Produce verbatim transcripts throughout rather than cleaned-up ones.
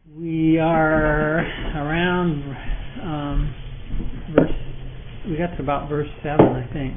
We are around um, verse. We got to about verse seven, I think.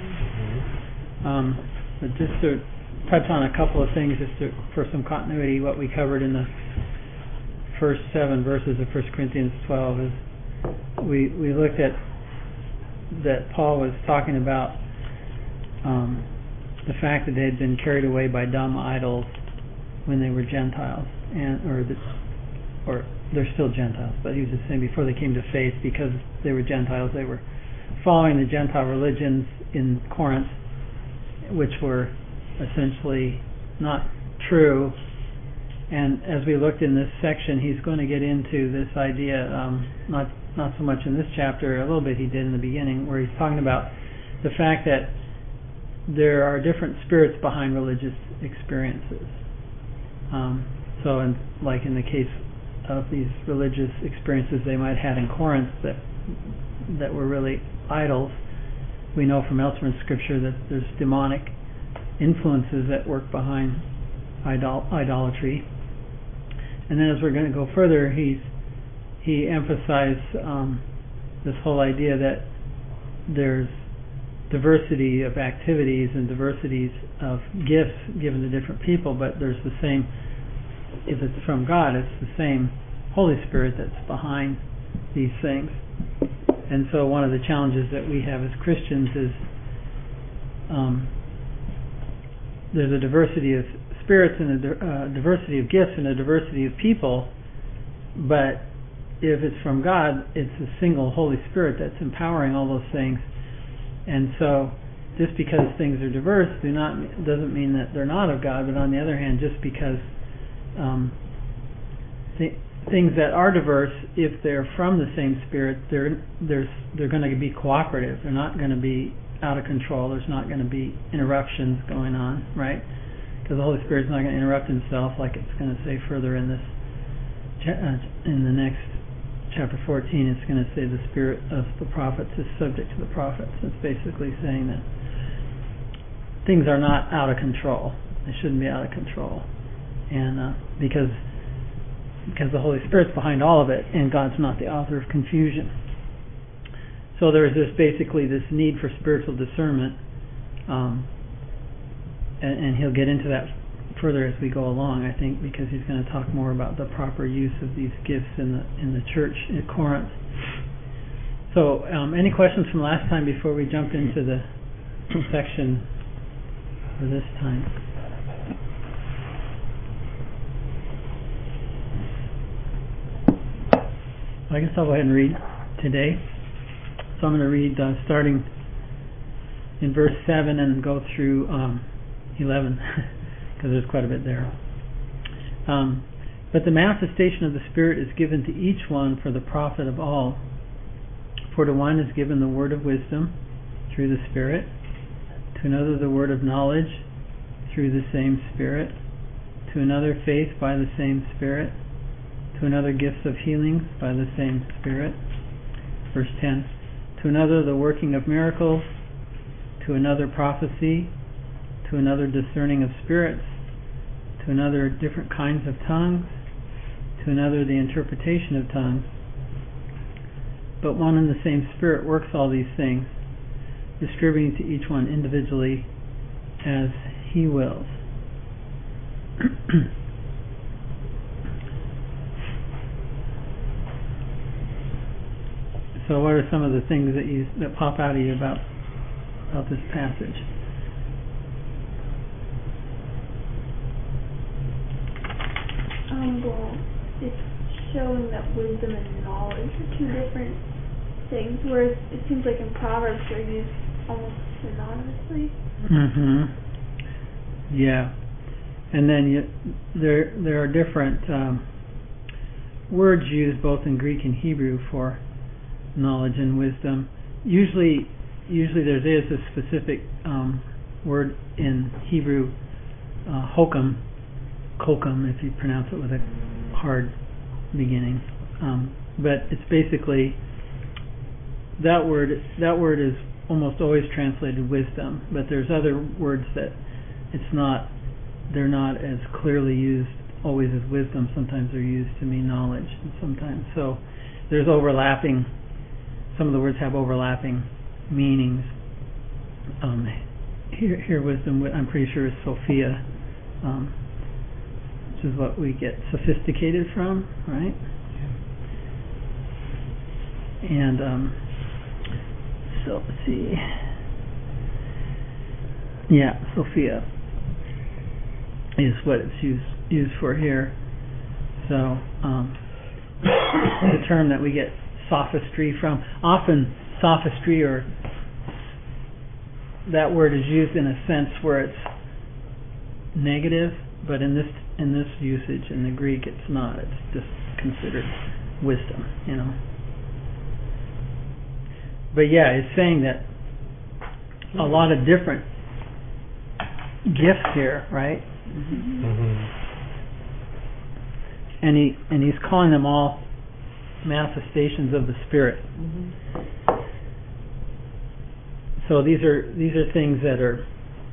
Um, but just to touch on a couple of things, just to, for some continuity, what we covered in the first seven verses of First Corinthians twelve is we we looked at that Paul was talking about um, the fact that they had been carried away by dumb idols when they were Gentiles, and or the, or they're still Gentiles, but he was just saying before they came to faith, because they were Gentiles, they were following the Gentile religions in Corinth, which were essentially not true. And as we looked in this section, he's going to get into this idea, um, not not so much in this chapter, a little bit he did in the beginning, where he's talking about the fact that there are different spirits behind religious experiences. Um, so, in, like in the case of these religious experiences they might have had in Corinth that that were really idols, we know from elsewhere in Scripture that there's demonic influences that work behind idol- idolatry. And then as we're going to go further, he's he emphasized um, this whole idea that there's diversity of activities and diversities of gifts given to different people, but there's the same, if it's from God, it's the same Holy Spirit that's behind these things. And so one of the challenges that we have as Christians is um, there's a diversity of spirits and a uh, diversity of gifts and a diversity of people, but if it's from God, it's a single Holy Spirit that's empowering all those things. And so just because things are diverse do not doesn't mean that they're not of God, but on the other hand, just because um, th- things that are diverse, if they're from the same Spirit, they're there's they're going to be cooperative. They're not going to be out of control. There's not going to be interruptions going on, right? Because the Holy Spirit's not going to interrupt himself, like it's going to say further in this cha- uh, in the next chapter fourteen. It's going to say the spirit of the prophets is subject to the prophets. It's basically saying that things are not out of control. They shouldn't be out of control, and uh, because because the Holy Spirit's behind all of it, and God's not the author of confusion. So there's this basically this need for spiritual discernment, um, and, and he'll get into that further as we go along, I think, because he's going to talk more about the proper use of these gifts in the in the church at Corinth. So, um, any questions from last time before we jump into the section for this time? I guess I'll go ahead and read today. So I'm going to read uh, starting in verse seven and go through um, eleven. Because there's quite a bit there. Um, but the manifestation of the Spirit is given to each one for the profit of all. For to one is given the word of wisdom through the Spirit, to another the word of knowledge through the same Spirit, to another faith by the same Spirit, to another gifts of healings by the same Spirit. Verse ten, to another the working of miracles, to another prophecy, to another discerning of spirits, to another different kinds of tongues, to another the interpretation of tongues. But one and the same Spirit works all these things, distributing to each one individually as He wills. So what are some of the things that you that pop out of you about about this passage? Um, well, it's showing that wisdom and knowledge are two different things, whereas it seems like in Proverbs they're used almost synonymously. Mm-hmm. Yeah. And then you, there there are different um, words used both in Greek and Hebrew for knowledge and wisdom. Usually, usually there is a specific um, word in Hebrew, uh, hokum, kokum, if you pronounce it with a hard beginning, um, but it's basically that word. That word is almost always translated wisdom, but there's other words that it's not. They're not as clearly used always as wisdom. Sometimes they're used to mean knowledge, and sometimes so there's overlapping. Some of the words have overlapping meanings. Um, here, here, wisdom, I'm pretty sure is Sophia, um, which is what we get sophisticated from, right? And um, so let's see. Yeah, Sophia is what it's used used for here. So um, the term that we get sophistry from, often sophistry or that word is used in a sense where it's negative, but in this in this usage in the Greek it's not. It's just considered wisdom, you know. But yeah, it's saying that a lot of different gifts here, right? Mm-hmm. And he and he's calling them all manifestations of the Spirit. Mm-hmm. So these are these are things that are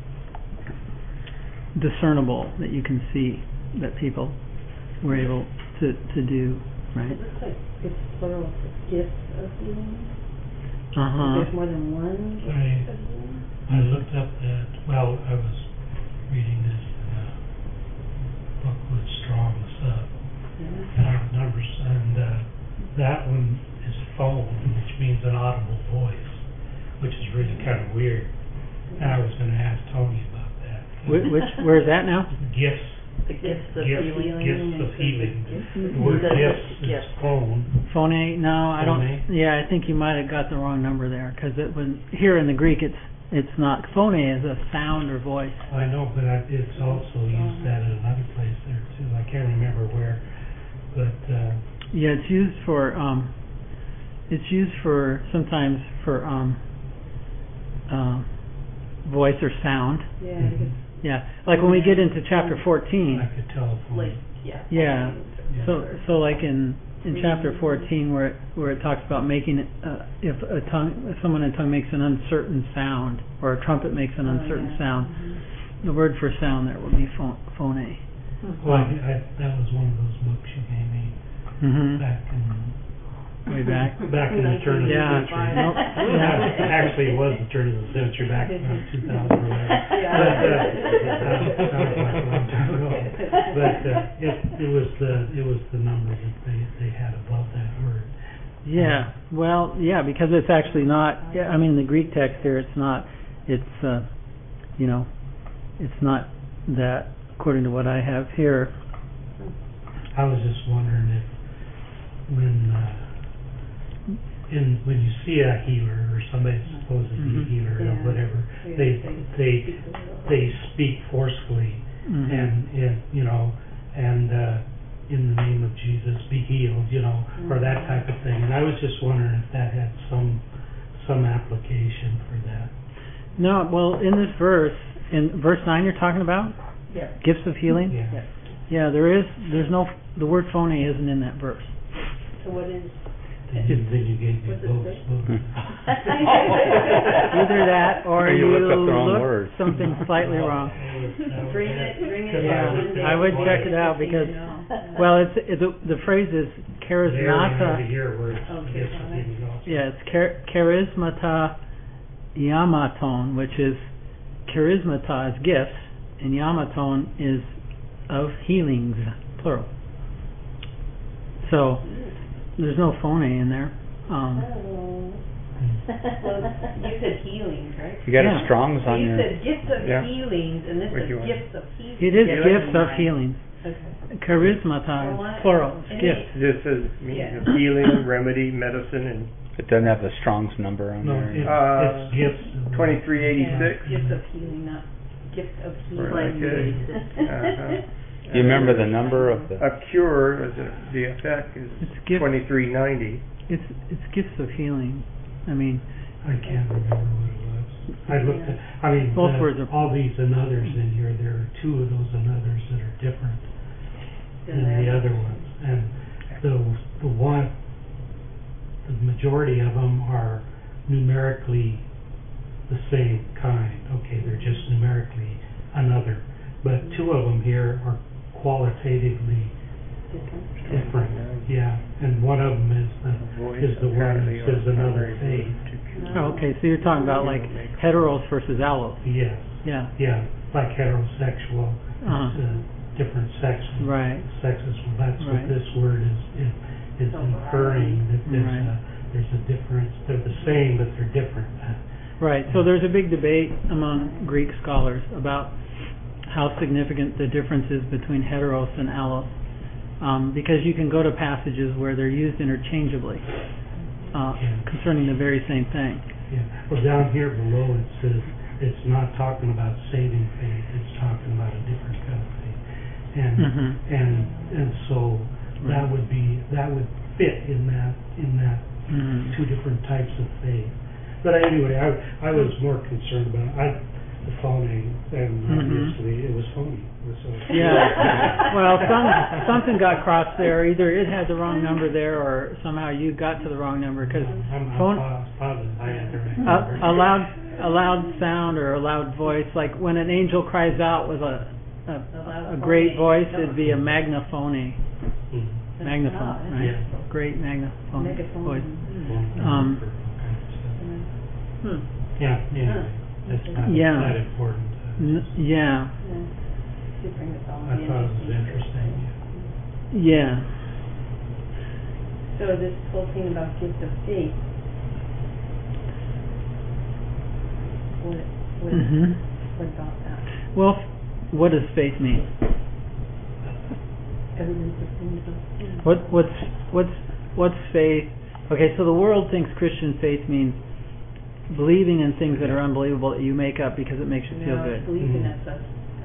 discernible, that you can see, that people were able to, to do, right? It looks like it's plural for gifts of healing. Uh-huh. There's more than one gift I- of healing. I looked up that, well, I was reading this in a book with Strong's uh, Yeah. numbers, and uh, that one is phone, which means an audible voice, which is really kind of weird. And I was going to ask Tony about that. Which, which where's that now? Gifts, The gifts of Gifts- healing. gifts and of the healing. gifts. the word That's gifts a is gift. phone. Phone? No, I don't. Phone? Yeah, I think you might have got the wrong number there, because it was here in the Greek. It's it's not phone is a sound or voice. I know, but I, it's also used that in another place there too. I can't remember where, but uh, Yeah, it's used for um, it's used for sometimes for um, uh, voice or sound. Yeah, Mhm. because Yeah, like when we get into chapter fourteen. like a telephone. like, yeah. Yeah. Yeah. So, so like in, in chapter fourteen, where it, where it talks about making it, uh, if a tongue, if someone in tongue makes an uncertain sound, or a trumpet makes an Oh, uncertain yeah. sound, Mhm. the word for sound there would be phone, phone. Well, I, I, that was one of those books you gave me Mm-hmm. back in Way back. back in the turn of the Yeah. century. Nope. Yeah. Actually, it was the turn of the century, back around two thousand or whatever. Yeah. But uh, uh, sounds like a long time ago. But uh, it, it was the it was the number that they they had above that word. Yeah. Well, yeah, because it's actually not. Yeah, I mean, the Greek text here, it's not. It's, uh, you know, it's not that. According to what I have here. I was just wondering if when uh, in when you see a healer or somebody supposed to be a Mhm. healer or Yeah. whatever, Yeah, they they speak the will. they speak forcefully Mhm. and and you know and uh, in the name of Jesus be healed, you know, or that type of thing. And I was just wondering if that had some some application for that. No, well, in this verse, in verse nine, you're talking about Yeah. gifts of healing. Yeah. Yeah. Yeah, there is. There's no. The word phone isn't in that verse. So what is? Then you, then you gave me What's it both. say? both. Either that, or, Or you you looked up the wrong looked word. something slightly wrong. Bring it, bring it. Yeah, one day. I would check it out because, well, it's it, the the phrase is There you have charismata. it here where it's Okay, gifts of fine. healing also. Yeah, it's char- charismata yamaton, which is charismata is gifts, and yamaton is of healings, plural. So there's no phone in there. Um, Oh. Well, you said healings, right? You got Yeah. a Strong's So on you your. said gifts of Yeah. healings, and this What is you want? gifts of healings. it is Yeah, gifts of mine. healing. Okay. Charismata Well, is plural. It's and gifts. This is means Yeah. of healing, remedy, medicine, and It doesn't have the Strong's number on No, there. it's, Uh, it's gifts. of- twenty-three eighty-six. Yeah, gifts of healing, not gifts of Or healing. like it. Uh-huh. Do you remember the number of the? A cure, as a, the effect is It's gift. twenty-three ninety. It's it's gifts of healing. I mean, I can't remember what it was. I looked at, I mean, Both the- words are- all these and others in here, there are two of those and others that are different than the other ones. And the, the one, the majority of them are numerically the same kind. Okay, they're just numerically another. But two of them here are qualitatively different, yeah. And one of them is the, Voice is the one that apparently says or another primary faith. to- Oh, okay, so you're talking about like heteros versus allos. Yes, Yeah. yeah, like heterosexual, Uh-huh. it's, uh, different sexes. Right. Sexes, well, that's Right. what this word is, is, is So inferring, that there's Right. a, there's a difference. They're the same, but they're different. Right. So there's a big debate among Greek scholars about how significant the difference is between heteros and allos, um, because you can go to passages where they're used interchangeably uh, Yeah. concerning the very same thing. Yeah, well, down here below it says, it's not talking about saving faith, it's talking about a different kind of faith. And, Mhm. and, and so that Right. would be, that would fit in that, in that Mhm. two different types of faith. But anyway, I, I was more concerned about, I, the phony, and Mhm. obviously it was phony. It was, uh, Yeah. Well, some something got crossed there. Either it had the wrong number there, or somehow you got to the wrong number because I'm, I'm phone pos- positive I had the right a, number. a loud a loud sound or a loud voice, like when an angel cries out with a a, a great voice, it'd be a magnaphone, Mhm. magnaphone, Oh, right? yeah. Great magnaphone Megaphone. voice. Well, Um, for all kinds of stuff. Hmm. Yeah, anyway, that's not Yeah. that important. Uh, N- yeah, Yeah. Should bring us all I the thought it was interesting. yeah. So this whole thing about gift of faith, what, what, Mhm. what about that? Well, f- what does faith mean? Evidence of things not seen. What what's what's what's faith? Okay, so the world thinks Christian faith means believing in things that are unbelievable that you make up because it makes you feel No, good. believing Mhm. that's a, uh,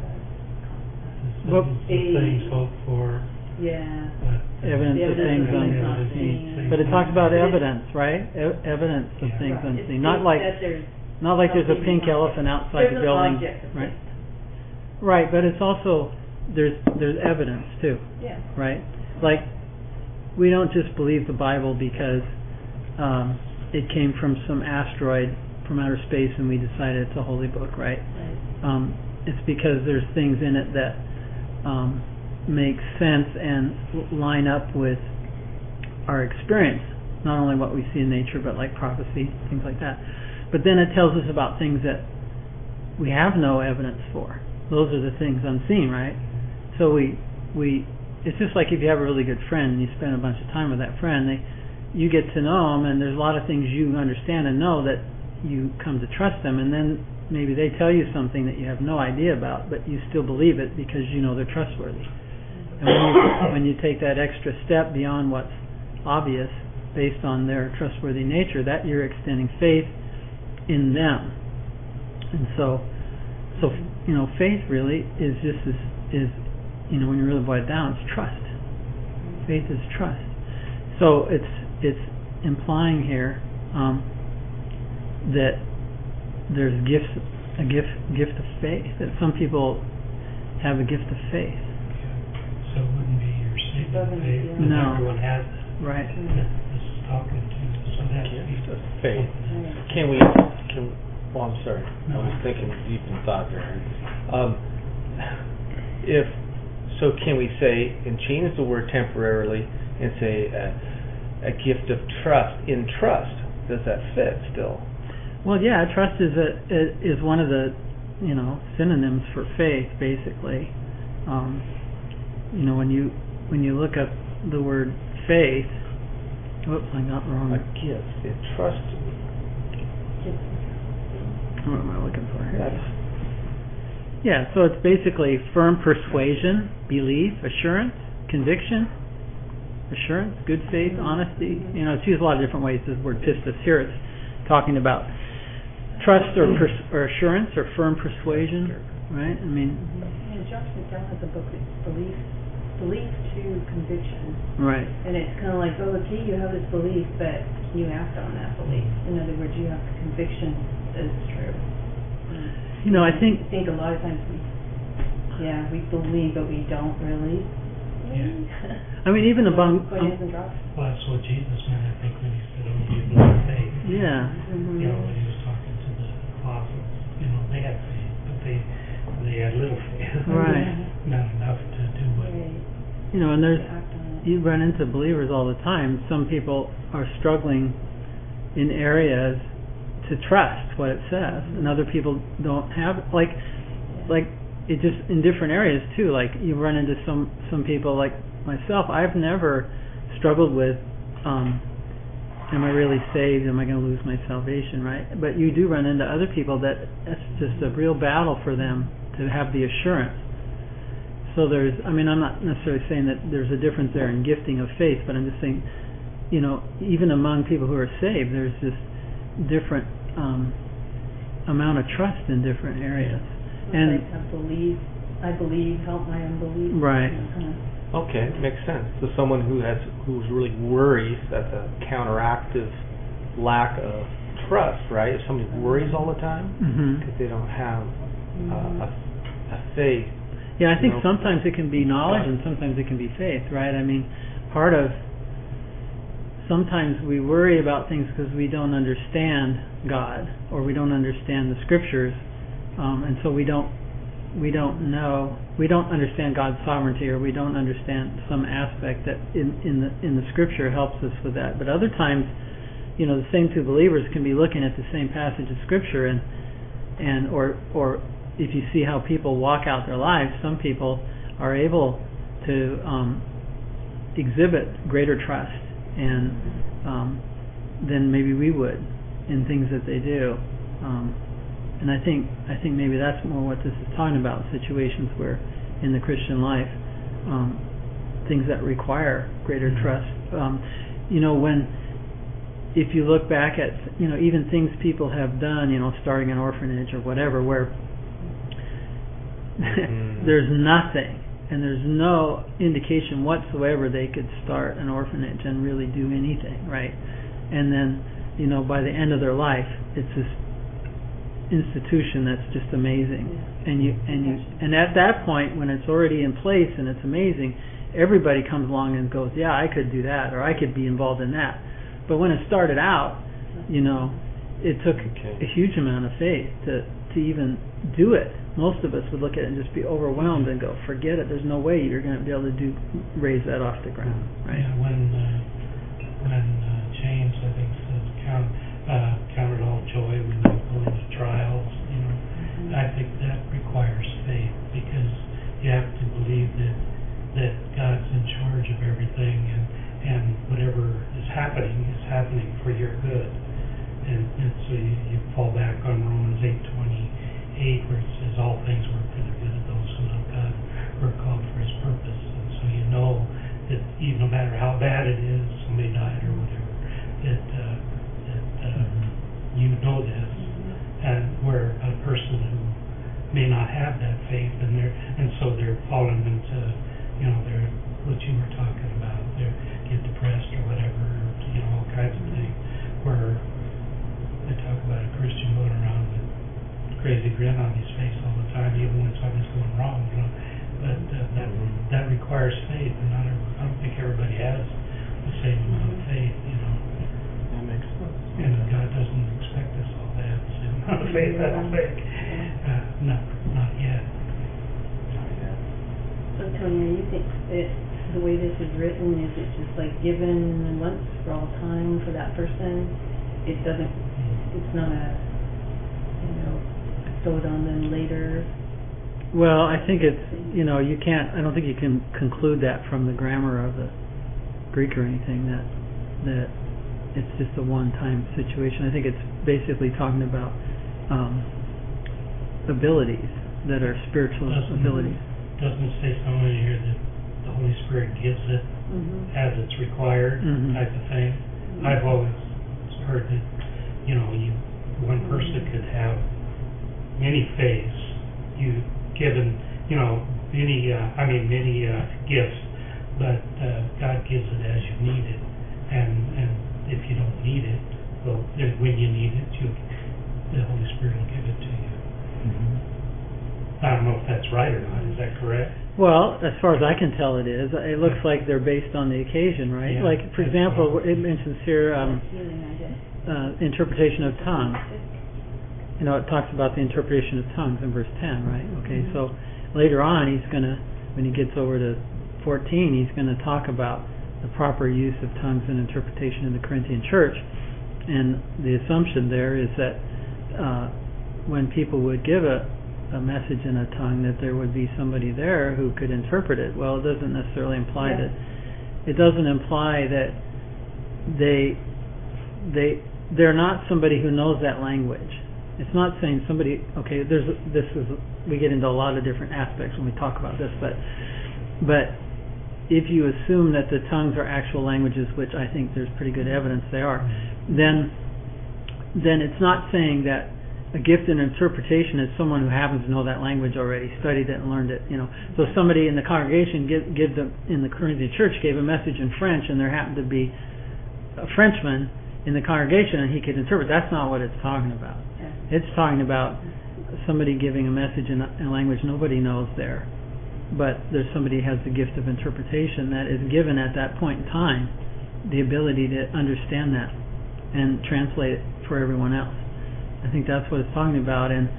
It's Well- the things hoped for, yeah. but. Evidence The of evidence things of things not unseen. seen. But it talks about But it- evidence, right? E- evidence of Yeah. things Right. It's unseen. Not faith like that there's not like there's a something pink behind it. elephant outside There's the an building, object of right? faith. Right, but it's also there's there's evidence too, Yeah. right? Like we don't just believe the Bible because um, it came from some asteroid from outer space and we decided it's a holy book, right? Right. Um, it's because there's things in it that um, make sense and l- line up with our experience, not only what we see in nature, but like prophecy, things like that. But then it tells us about things that we have no evidence for. Those are the things unseen, right? So we we it's just like if you have a really good friend and you spend a bunch of time with that friend, they you get to know them, and there's a lot of things you understand and know that you come to trust them, and then maybe they tell you something that you have no idea about, but you still believe it because you know they're trustworthy. And when you, when you take that extra step beyond what's obvious based on their trustworthy nature, that you're extending faith in them. And so, so you know, faith really is just is, is you know, when you really boil it down, it's trust. Faith is trust. So it's it's implying here um, that there's gifts, a gift gift of faith. That some people have a gift of faith. So it wouldn't be your saving Doesn't- faith, yeah. because No. everyone has it. Right. That this is talking to, so that's. Gift of faith. Right. Can we, can, well, I'm sorry, I was thinking deep in thought there. Um, if, so can we say, and change the word temporarily and say uh, a gift of trust, in trust, does that fit still? Well, yeah, trust is a is one of the you know synonyms for faith, basically. Um, you know, when you when you look up the word faith, whoops, I got wrong. A gift, in trust, What am I looking for here? that's, Yeah, so it's basically firm persuasion, belief, assurance, conviction, assurance, good faith, honesty. You know, it's used a lot of different ways. This word pistis here, it's talking about trust or pers- or assurance or firm persuasion, right? I mean, And Josh McDowell has a book, it's Belief, Belief to Conviction. right. And it's kind of like, oh, okay, you have this belief, but can you act on that belief? In other words, you have the conviction that it's true. You know, I think I think a lot of times we, yeah, we believe, but we don't really. Yeah. I mean even among Go um, ahead and drop. Well, that's what Jesus meant, I think, when he said, oh, you have little faith. yeah. Mm-hmm. You know, when he was talking to the apostles, you know, they had faith, but they, they had little faith. Right. Not enough to do what you know, and to there's, act on it. you run into believers all the time. Some people are struggling in areas to trust what it says, and other people don't have, like, like it just in different areas too. Like you run into some some people like myself. I've never struggled with, um, am I really saved? Am I going to lose my salvation? Right? But you do run into other people that that's just a real battle for them to have the assurance. So there's, I mean, I'm not necessarily saying that there's a difference there in gifting of faith, but I'm just saying, you know, even among people who are saved, there's this different um, amount of trust in different areas. It's And like I believe, I believe, help my unbelief. Right. You know, kind of. Okay, makes sense. So someone who has who's really worries, that's a counteractive lack of trust, right? If somebody worries all the time mhm. because they don't have uh, a, a faith. Yeah, I think No. sometimes it can be knowledge and sometimes it can be faith, right? I mean, part of, sometimes we worry about things because we don't understand God or we don't understand the scriptures, um, and so we don't we don't know, we don't understand God's sovereignty, or we don't understand some aspect that in, in the in the scripture helps us with that. But other times, you know, the same two believers can be looking at the same passage of scripture, and and or or if you see how people walk out their lives, some people are able to um, exhibit greater trust and um, than maybe we would in things that they do. Um, and I think I think maybe that's more what this is talking about, situations where in the Christian life, um, things that require greater Mm-hmm. trust. Um, you know, when if you look back at, you know, even things people have done, you know, starting an orphanage or whatever, where Mhm. there's nothing and there's no indication whatsoever they could start an orphanage and really do anything, right? And then, you know, by the end of their life, it's this institution that's just amazing. Yeah. And you and you and at that point, when it's already in place and it's amazing, everybody comes along and goes, yeah, I could do that, or I could be involved in that. But when it started out, you know, it took Okay. a huge amount of faith to to even do it. Most of us would look at it and just be overwhelmed and go, forget it, there's no way you're going to be able to do raise that off the ground, right? Yeah, when uh, when uh, James, I think, says count uh, count it all joy when you go into trials, you know, Mhm. I think that requires faith, because you have to believe that that God's in charge of everything, and and whatever is happening is happening for your good, and and so you, you fall back on Romans eight twenty eight, where it says all things work for the good of those who love God, who are called for His purpose. And so you know that even no matter how bad it is, somebody died or whatever, that uh, that uh, you know this, and where a person who may not have that faith, and they're and so they're falling into, you know, they're what you were talking about, they get depressed or whatever, you know, all kinds of things, where they talk about a Christian going around with crazy grin on his face all the time, even when something's going wrong, you know. But uh, that Mhm. that requires faith, and not every, I don't think everybody has the same amount of faith, you know. That makes sense. And God doesn't expect us all to have the same amount of faith, I don't think. Uh, not not yet. Not yet. So Tony, you think that the way this is written, is it just like given once for all time for that person? It doesn't, it's not a, you know, bestowed on them later? Well, I think it's, you know, you can't, I don't think you can conclude that from the grammar of the Greek or anything, that that it's just a one-time situation. I think it's basically talking about um, abilities that are spiritual Doesn't- abilities. Doesn't it say somewhere here that the Holy Spirit gives it Mm-hmm. as it's required, Mhm. type of thing? I've always heard that, you know, you one person could have many faiths, you given, you know, many, uh, I mean, many uh, gifts, but uh, God gives it as you need it, and and if you don't need it, well, then when you need it, you, the Holy Spirit will give it to you. Mm-hmm. I don't know if that's right or not. Is that correct? Well, as far as I can tell, it is. It looks like they're based on the occasion, right? Yeah, like, for that's example, what- it mentions here um, Healing, I guess. uh, interpretation of tongues. You know, it talks about the interpretation of tongues in verse ten, right? Okay, so later on, he's going to, when he gets over to fourteen, he's going to talk about the proper use of tongues and interpretation in the Corinthian church. And the assumption there is that uh, when people would give a, a message in a tongue, that there would be somebody there who could interpret it. Well, it doesn't necessarily imply Yeah. that. It doesn't imply that they they they're not somebody who knows that language. It's not saying somebody. Okay, there's this is we get into a lot of different aspects when we talk about this, but but if you assume that the tongues are actual languages, which I think there's pretty good evidence they are, then then it's not saying that a gift in interpretation is someone who happens to know that language already, studied it and learned it. You know, so somebody in the congregation give, give them in the Corinthian church gave a message in French, and there happened to be a Frenchman in the congregation, and he could interpret. That's not what it's talking about. Yeah. It's talking about somebody giving a message in a, in a language nobody knows there, but there's somebody who has the gift of interpretation that is given at that point in time the ability to understand that and translate it for everyone else. I think that's what it's talking about, and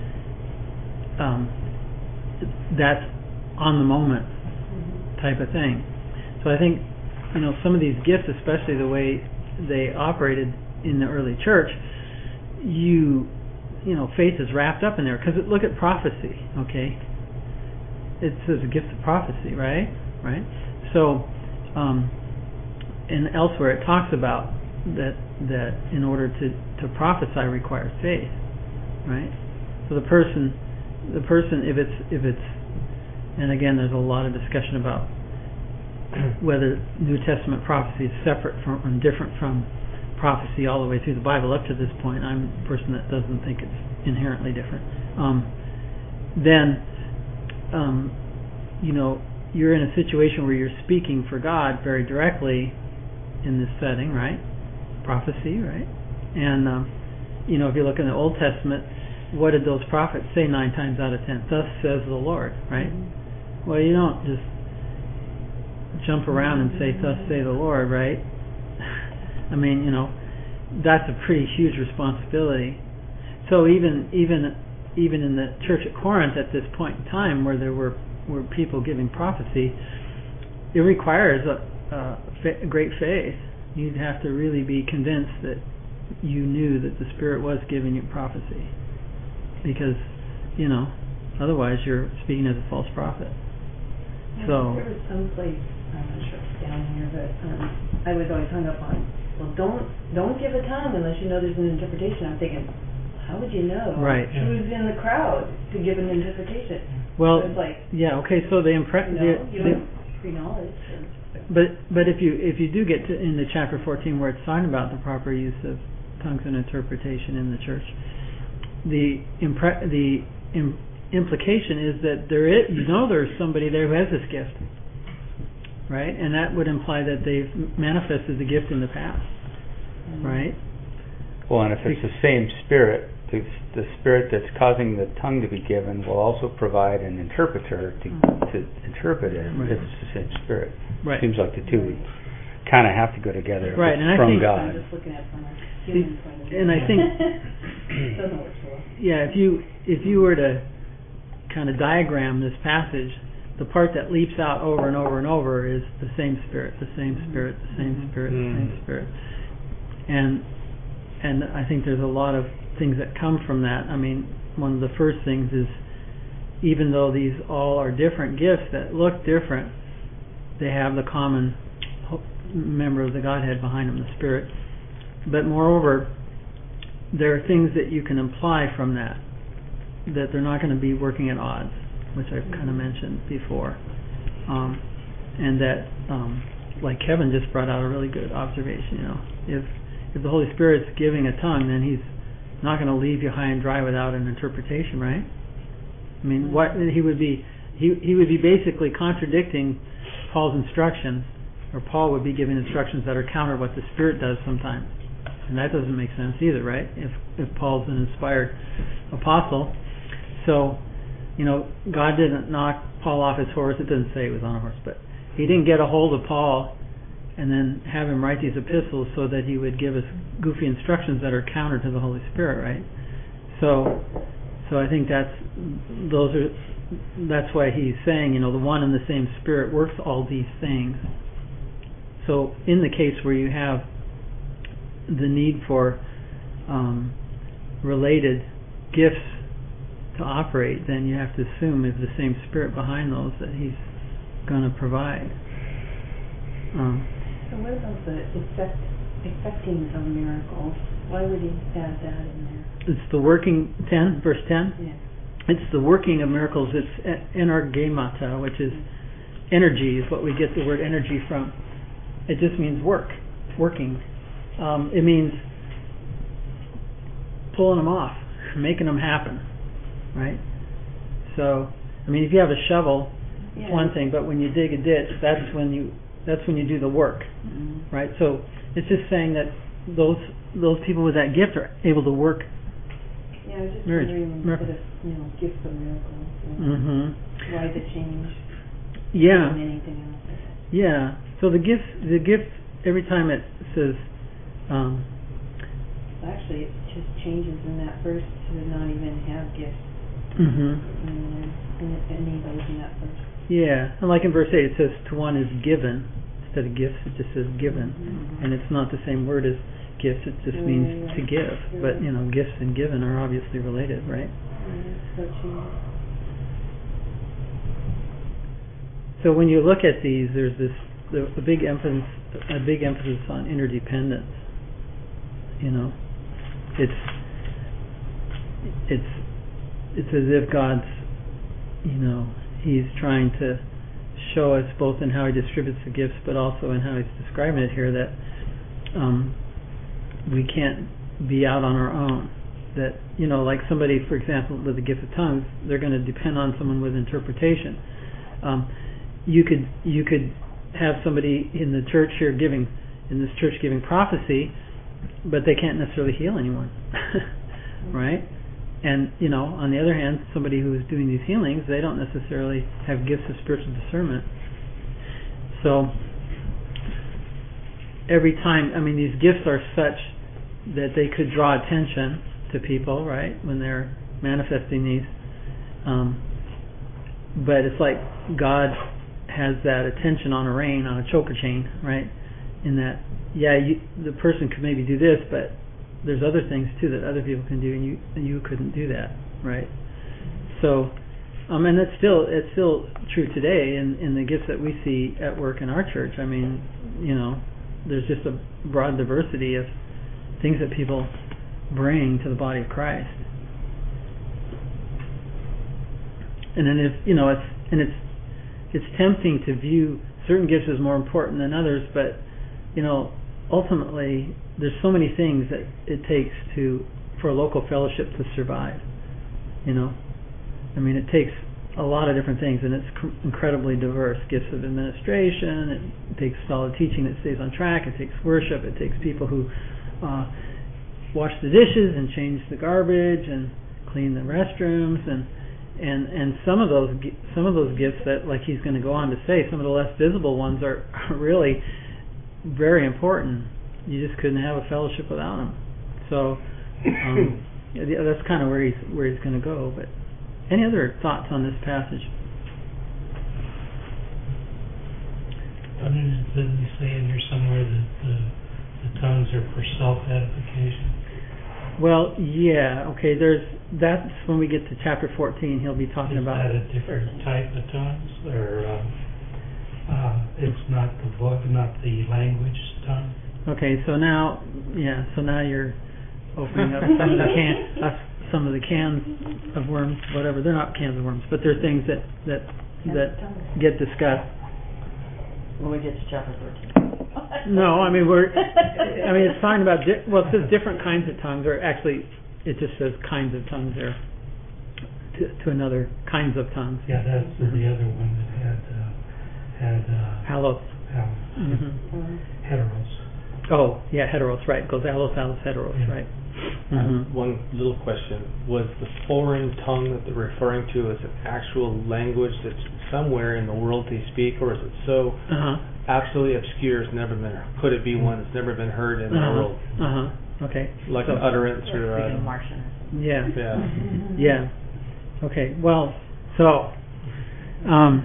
um, that's on the moment type of thing. So I think, you know, some of these gifts, especially the way they operated in the early church, you you know, faith is wrapped up in there. Because look at prophecy, okay? It says a gift of prophecy, right? Right. So, um, and elsewhere it talks about that that in order to, to prophesy requires faith, right? So the person, the person, if it's if it's, and again, there's a lot of discussion about whether New Testament prophecy is separate from and different from prophecy all the way through the Bible up to this point. I'm a person that doesn't think it's inherently different. Um, then, um, you know, you're in a situation where you're speaking for God very directly in this setting, right? Prophecy, right? And, um, you know, if you look in the Old Testament, what did those prophets say nine times out of ten? Thus says the Lord, right? Mm-hmm. Well, you don't just jump around and say, thus say the Lord, right? I mean, you know, that's a pretty huge responsibility. So even even even in the church at Corinth at this point in time, where there were were people giving prophecy, it requires a, a, fa- a great faith. You'd have to really be convinced that you knew that the Spirit was giving you prophecy, because, you know, otherwise you're speaking as a false prophet. Yeah, So there was some place, I'm not sure it's down here, but um, I was always hung up on, well, don't don't give a tongue unless you know there's an interpretation. I'm thinking, how would you know right. who's in the crowd to give an interpretation? Well, so it's like, yeah, okay. So the impre- you know, the, you the, don't have pre-knowledge. Or, but but if you if you do get to in the chapter fourteen where it's talking about the proper use of tongues and interpretation in the church, the impre- the im- implication is that there is, you know, there's somebody there who has this gift, right? And that would imply that they've manifested the gift in the past, mm-hmm. right? Well, and if it's the same Spirit, the, the Spirit that's causing the tongue to be given will also provide an interpreter to mm-hmm. to interpret it. Right. If it's the same Spirit, right. Seems like the two would kind of have to go together. Right, and I from think God. I'm just looking at it from a human point of view. And I think, it doesn't work so well. Yeah, if you if you were to kind of diagram this passage, the part that leaps out over and over and over is the same Spirit, the same Spirit, the same Spirit, the same Spirit. And and I think there's a lot of things that come from that. I mean, one of the first things is, even though these all are different gifts that look different, they have the common member of the Godhead behind them, the Spirit. But moreover, there are things that you can imply from that, that they're not going to be working at odds, which I've kind of mentioned before. Um, and that, um, like Kevin just brought out a really good observation, you know, if if the Holy Spirit's giving a tongue, then He's not going to leave you high and dry without an interpretation, right? I mean, what he would be, he he would be basically contradicting Paul's instructions, or Paul would be giving instructions that are counter what the Spirit does sometimes, and that doesn't make sense either, right? If if Paul's an inspired apostle, so you know, God didn't knock Paul off his horse. It doesn't say he was on a horse, but He didn't get a hold of Paul and then have him write these epistles so that he would give us goofy instructions that are counter to the Holy Spirit, right? So, so I think that's those are that's why he's saying, you know, the one and the same Spirit works all these things. So in the case where you have the need for um, related gifts to operate, then you have to assume if the same Spirit behind those that he's going to provide. Um, So what about the effect, effecting of miracles? Why would he add that in there? it's the working, ten, verse ten? Yeah. It's the working of miracles. It's e- energemata, which is energy, is what we get the word energy from. It just means work, working. Um, it means pulling them off, making them happen, right? So, I mean, if you have a shovel, it's Yeah. one thing, but when you dig a ditch, that's when you that's when you do the work, Mm-hmm. right? So it's just saying that those those people with that gift are able to work. Yeah, I was just Marriage. wondering, Mir- instead of, you know, gifts of miracles, you know, Mm-hmm. why the change Yeah. than anything else? Yeah. So the gift, the gift, every time it says, um, Actually, it just changes in that verse to not even have gifts. mm-hmm. And then anybody's in that verse. Yeah, and like in verse eight, it says to one is given instead of gifts. It just says given, Mhm. and it's not the same word as gifts. It just Right, means right. to give. Right. But you know, gifts and given are obviously related, right? Yeah, so it changes. So when you look at these, there's this the, a big emphasis a big emphasis on interdependence. You know, it's it's it's as if God's, you know, He's trying to show us both in how He distributes the gifts, but also in how He's describing it here that um, we can't be out on our own. That, you know, like somebody, for example, with the gift of tongues, they're going to depend on someone with interpretation. Um, you could you could have somebody in the church here giving in this church giving prophecy, but they can't necessarily heal anyone, right? And you know, on the other hand, somebody who is doing these healings, they don't necessarily have gifts of spiritual discernment. So every time, I mean, these gifts are such that they could draw attention to people, right, when they're manifesting these. Um, but it's like God has that attention on a rein, on a choker chain, right? In that, yeah, you, the person could maybe do this, but there's other things too that other people can do, and you and you couldn't do that, right? So, um, and that's still it's still true today in in the gifts that we see at work in our church. I mean, you know, there's just a broad diversity of things that people bring to the body of Christ. And then if you know, it's and it's it's tempting to view certain gifts as more important than others, but you know, ultimately there's so many things that it takes to for a local fellowship to survive. You know, I mean, it takes a lot of different things, and it's cr- incredibly diverse. Gifts of administration. It takes solid teaching that stays on track. It takes worship. It takes people who uh, wash the dishes and change the garbage and clean the restrooms, and and and some of those some of those gifts that, like he's going to go on to say, some of the less visible ones are, are really very important. You just couldn't have a fellowship without them. So um, yeah, that's kind of where he's where he's going to go. But any other thoughts on this passage? I mean, doesn't he say in here somewhere that the, the tongues are for self-edification? Well, yeah, okay. There's that's when we get to chapter fourteen. He'll be talking Is about. that a different type of tongues, or uh, uh, it's not the book, not the language tongue? Okay, so now, yeah, so now you're opening up some of the can, uh, some of the cans of worms, whatever. They're not cans of worms, but they're things that that that get discussed. When we get to chapter thirteen. No, I mean we're. I mean it's talking about. Di- well, it says different kinds of tongues, or actually, it just says kinds of tongues there. To, to another kinds of tongues. Yeah, that's mm-hmm. the other one that had uh, had uh, halos. halos. Mm-hmm. Heteros. Oh, yeah, heteros, right. It goes halos, halos, heteros, yeah. right. Mm-hmm. Uh, one little question. Was the foreign tongue that they're referring to as an actual language that's somewhere in the world they speak, or is it so uh-huh. absolutely obscure it's never been heard? Could it be one that's never been heard in uh-huh. the world? Uh-huh. Okay. Like so, an utterance or... Speaking Uh, Martian. Yeah. Yeah. Yeah. Okay, well, so Um,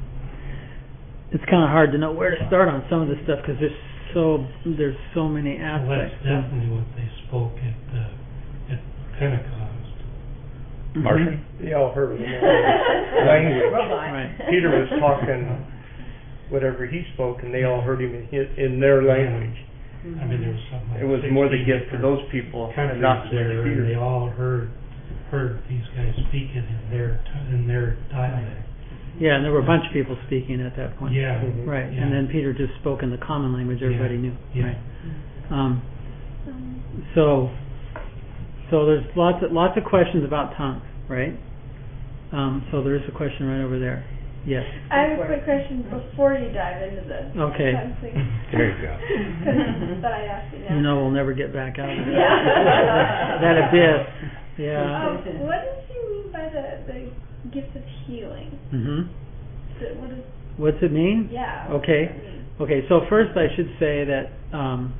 it's kind of hard to know where to start on some of this stuff because there's so there's so many Well, that's aspects. definitely what they spoke at, uh, at Pentecost. Mhm. Martian? They all heard in their language. Robot. Right. Peter was talking whatever he spoke, and they all heard him in his, in their language. I mean, there was something like It was more the sixteen gift for different those people, countries not just there, and they Peter. all heard, heard these guys speaking in their, t- in their dialect. Yeah, and there were a bunch of people speaking at that point. Yeah. Mhm. Right, Yeah. and then Peter just spoke in the common language everybody Yeah. knew. Yeah. Right. Um, Um, so, so there's lots of lots of questions about tongues, right? Um, so there is a question right over there. Yes. I have a quick question before you dive into the Okay. tongue thing. There you go. But I asked you now. You know we'll never get back out of it. Yeah. That abyss. Yeah. Um, what did you mean by the, the gift of healing? Mhm. So what is, What's it mean? yeah. Okay. What does that mean? Okay, so first I should say that, um,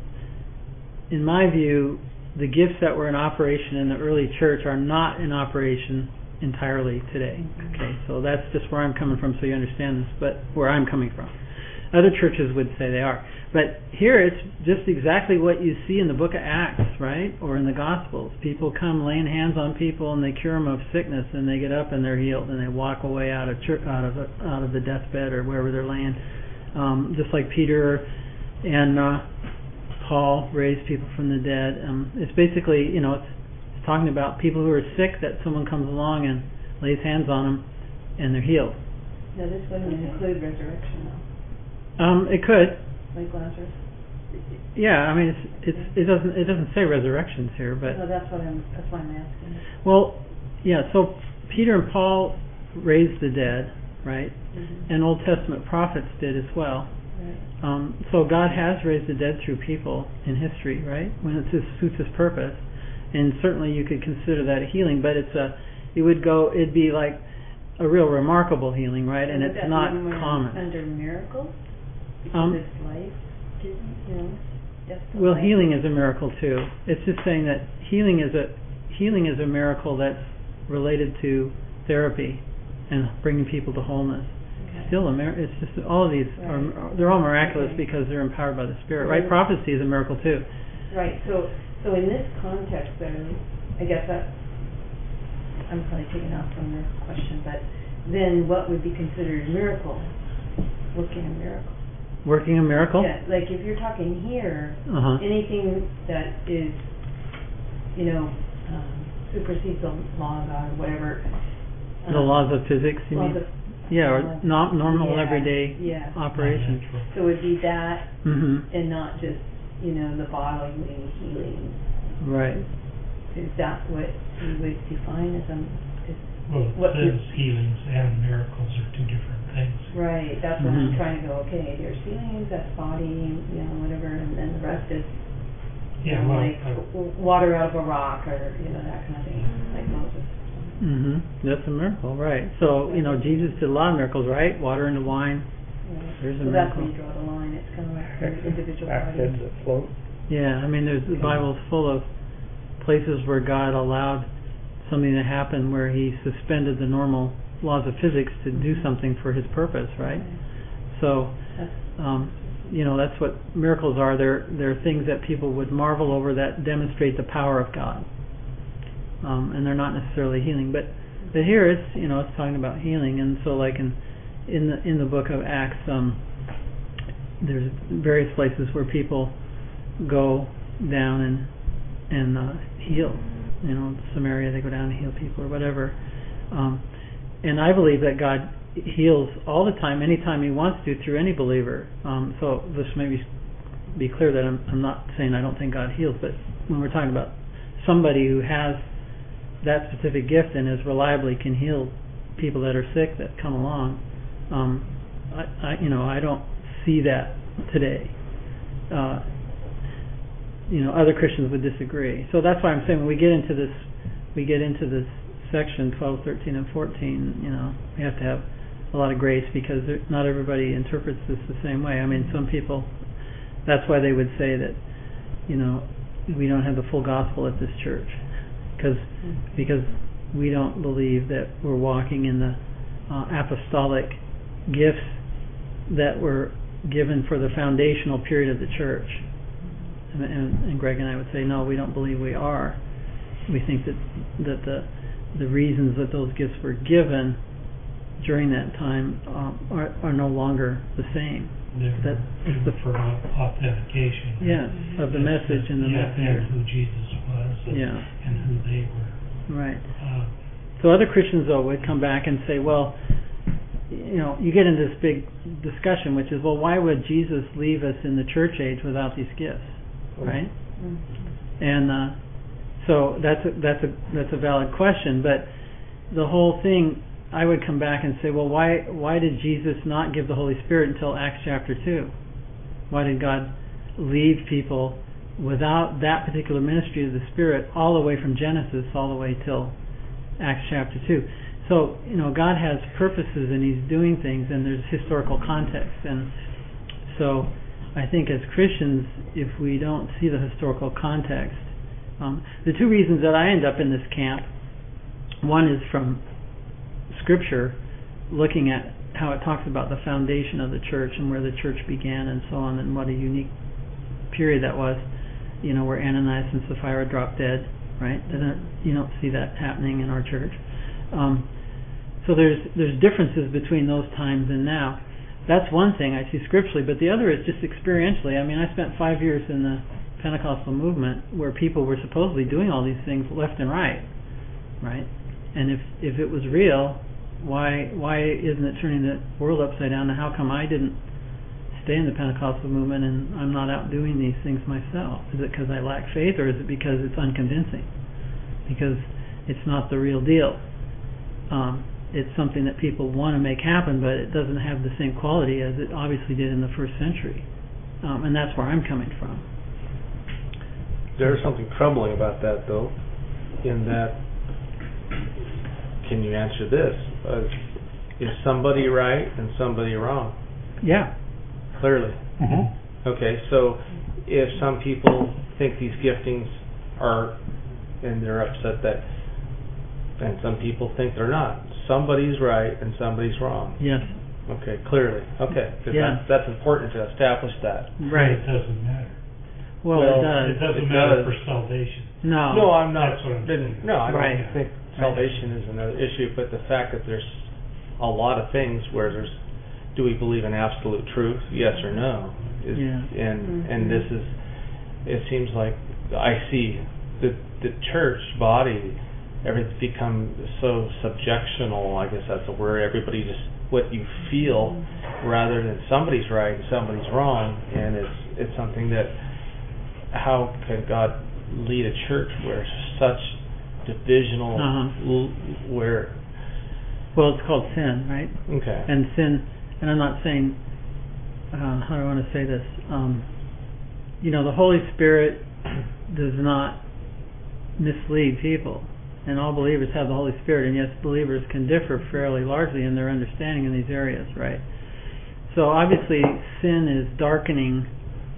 in my view, the gifts that were in operation in the early church are not in operation entirely today. Okay, so that's just where I'm coming from, so you understand this, but where I'm coming from. Other churches would say they are. But here it's just exactly what you see in the book of Acts, right? Or in the Gospels. People come laying hands on people and they cure them of sickness, and they get up and they're healed, and they walk away out of church, out of out of the deathbed or wherever they're laying. Um, just like Peter and uh, Paul raised people from the dead. Um, it's basically, you know, it's, it's talking about people who are sick that someone comes along and lays hands on them and they're healed. Now, this wouldn't include resurrection though, Um, it could, like Lazarus. yeah. I mean, it's it's it doesn't it doesn't say resurrections here, but No, that's what I'm, that's why I'm asking. well, yeah. So Peter and Paul raised the dead, right? Mhm. And Old Testament prophets did as well. Right. Um, so God has raised the dead through people in history, right? When it suits His purpose, and certainly you could consider that a healing. But it's a, it would go, it'd be like a real remarkable healing, right? And Would it's that not be more common. under miracle? Because Um, it's life, giving, you know, death to Well, life. healing is a miracle too. It's just saying that healing is a healing is a miracle that's related to therapy and bringing people to wholeness. Okay. Still a mir- it's just all of these are Right. they're all miraculous Okay. because they're empowered by the Spirit, right? Mhm. Prophecy is a miracle too. Right, so, so in this context then, I guess that, I'm probably taking off from your question, but then what would be considered a miracle? Working a miracle? Working a miracle. Yeah, like if you're talking here, Uh huh. anything that is, you know, um, supersedes the law of God or whatever. The um, laws of physics, you laws mean? of- Yeah, or laws- not normal yeah, everyday Yeah, operations. Natural. so it would be that Mhm. and not just, you know, the bodily healing. Right. Is that what you would define as a, is, Well, what it says healings and miracles are two different things. right, that's what Mhm. I'm trying to go, okay, there's healings, that's body, you know, whatever, and then the rest is, you Yeah, know, well, like uh, w- water out of a rock or, you know, that kind of thing, like Moses. Mhm. That's a miracle, right? So you know, Jesus did a lot of miracles, right? Water into wine. Right. There's a So that's where miracle. you draw the line, it's kind of like the individual Access body. that float. Yeah, I mean, there's the Bible's full of places where God allowed something to happen where He suspended the normal laws of physics to do something for His purpose, right? So, That's, um, you know, that's what miracles are. They're they're things that people would marvel over that demonstrate the power of God, um, and they're not necessarily healing. But but here it's you know it's talking about healing, and so like in in the in the book of Acts, um, there's various places where people go down and and uh, heal. You know, Samaria, they go down and heal people or whatever. Um, and I believe that God heals all the time, anytime He wants to, through any believer. Um, so this maybe be clear that I'm, I'm not saying I don't think God heals, but when we're talking about somebody who has that specific gift and is reliably can heal people that are sick that come along, um, I, I, you know, I don't see that today. Uh, you know, other Christians would disagree. So that's why I'm saying when we get into this, we get into this section twelve, thirteen, and fourteen. You know, we have to have a lot of grace because there, not everybody interprets this the same way. I mean, some people. That's why they would say that, you know, we don't have the full gospel at this church, because because we don't believe that we're walking in the uh, apostolic gifts that were given for the foundational period of the church. And, and, and Greg and I would say, no, we don't believe we are. We think that that the the reasons that those gifts were given during that time um, are are no longer the same. They're That is the for authentication. yes of the message and the yeah, messenger. and who Jesus was and, Yeah. and who they were. Right. Uh, So other Christians, though, would come back and say, well, you know, you get into this big discussion, which is, well, why would Jesus leave us in the church age without these gifts, right? Mm-hmm. And uh, so that's a, that's a that's a valid question. But the whole thing, I would come back and say, well, why why did Jesus not give the Holy Spirit until Acts chapter two? Why did God leave people without that particular ministry of the Spirit all the way from Genesis all the way till Acts chapter two? So, you know, God has purposes and He's doing things, and there's historical context. And so I think as Christians, if we don't see the historical context, um, the two reasons that I end up in this camp, one is from Scripture, looking at how it talks about the foundation of the church and where the church began and so on, and what a unique period that was, you know, where Ananias and Sapphira dropped dead, right? You don't see that happening in our church. Um, so there's there's differences between those times and now. That's one thing I see scripturally, but the other is just experientially. I mean, I spent five years in the Pentecostal movement where people were supposedly doing all these things left and right, right? And if if it was real, why why isn't it turning the world upside down? And how come I didn't stay in the Pentecostal movement and I'm not out doing these things myself? Is it because I lack faith, or is it because it's unconvincing? Because it's not the real deal. Um, it's something that people want to make happen, but it doesn't have the same quality as it obviously did in the first century. Um, and that's where I'm coming from. There's something troubling about that, though, in that, can you answer this? Uh, is somebody right and somebody wrong? Yeah. Clearly. mm-hmm. Okay, so if some people think these giftings are, and they're upset that, and some people think they're not, somebody's right and somebody's wrong. Yes. Okay, clearly. Okay, 'cause Yeah. that's, that's important to establish that. Right. It doesn't matter. Well, Well, it does. It doesn't It matter does. for salvation. No. No, I'm not. That's what I'm been- saying. No, I don't Right. think salvation is another issue, but the fact that there's a lot of things where there's, do we believe in absolute truth? Yes or no? Is, Yeah. And Mm-hmm. and this is, it seems like I see the the church body, everything's become so subjectional. I guess that's a word. Everybody just what you feel, rather than somebody's right and somebody's wrong, and it's it's something that, how can God lead a church where such divisional, Uh-huh. l- where Well, it's called sin, right? okay, And sin, and I'm not saying, uh, how do I want to say this? Um, you know, the Holy Spirit does not mislead people. And all believers have the Holy Spirit, and yes, believers can differ fairly largely in their understanding in these areas, right? So obviously, sin is darkening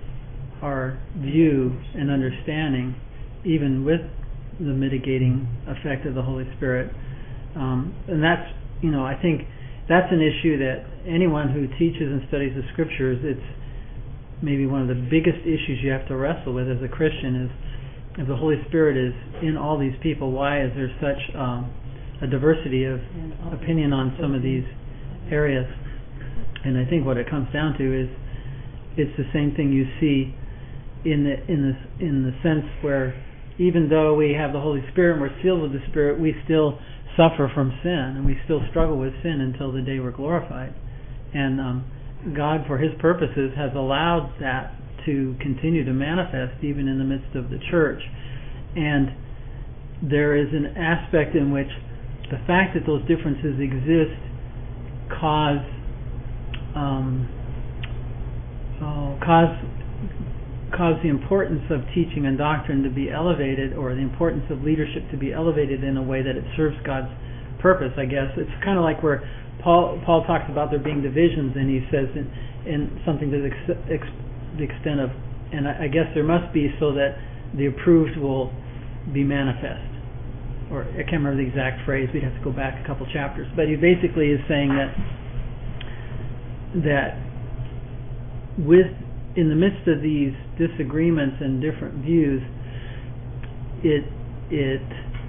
our view and understanding, even with the mitigating effect of the Holy Spirit. Um, and that's, you know, I think that's an issue that anyone who teaches and studies the Scriptures, it's maybe one of the biggest issues you have to wrestle with as a Christian is, if the Holy Spirit is in all these people, why is there such um, a diversity of opinion on some of these areas? And I think what it comes down to is it's the same thing you see in the in the in the sense where even though we have the Holy Spirit and we're sealed with the Spirit, we still suffer from sin and we still struggle with sin until the day we're glorified. And um, God, for His purposes, has allowed that to continue to manifest even in the midst of the church. And there is an aspect in which the fact that those differences exist cause um, oh, cause cause the importance of teaching and doctrine to be elevated, or the importance of leadership to be elevated in a way that it serves God's purpose, I guess. It's kind of like where Paul Paul talks about there being divisions, and he says in, in something to the, ex, ex, the extent of, and I, I guess there must be, so that the approved will be manifest. or I can't remember the exact phrase. We'd have to go back a couple chapters, but he basically is saying that that with in the midst of these disagreements and different views, it it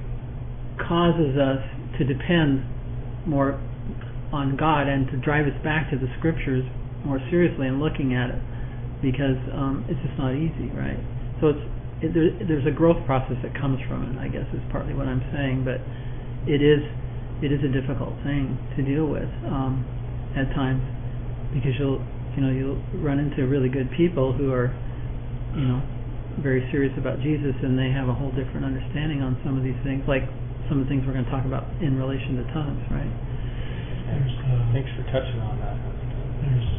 causes us to depend more on God and to drive us back to the Scriptures more seriously and looking at it, because um, it's just not easy, right? So it's it, there, there's a growth process that comes from it, I guess, is partly what I'm saying, but it is it is a difficult thing to deal with um, at times, because you'll you know you'll run into really good people who are you know very serious about Jesus, and they have a whole different understanding on some of these things, like some of the things we're going to talk about in relation to tongues, right? There's, uh, Thanks for touching on that. there's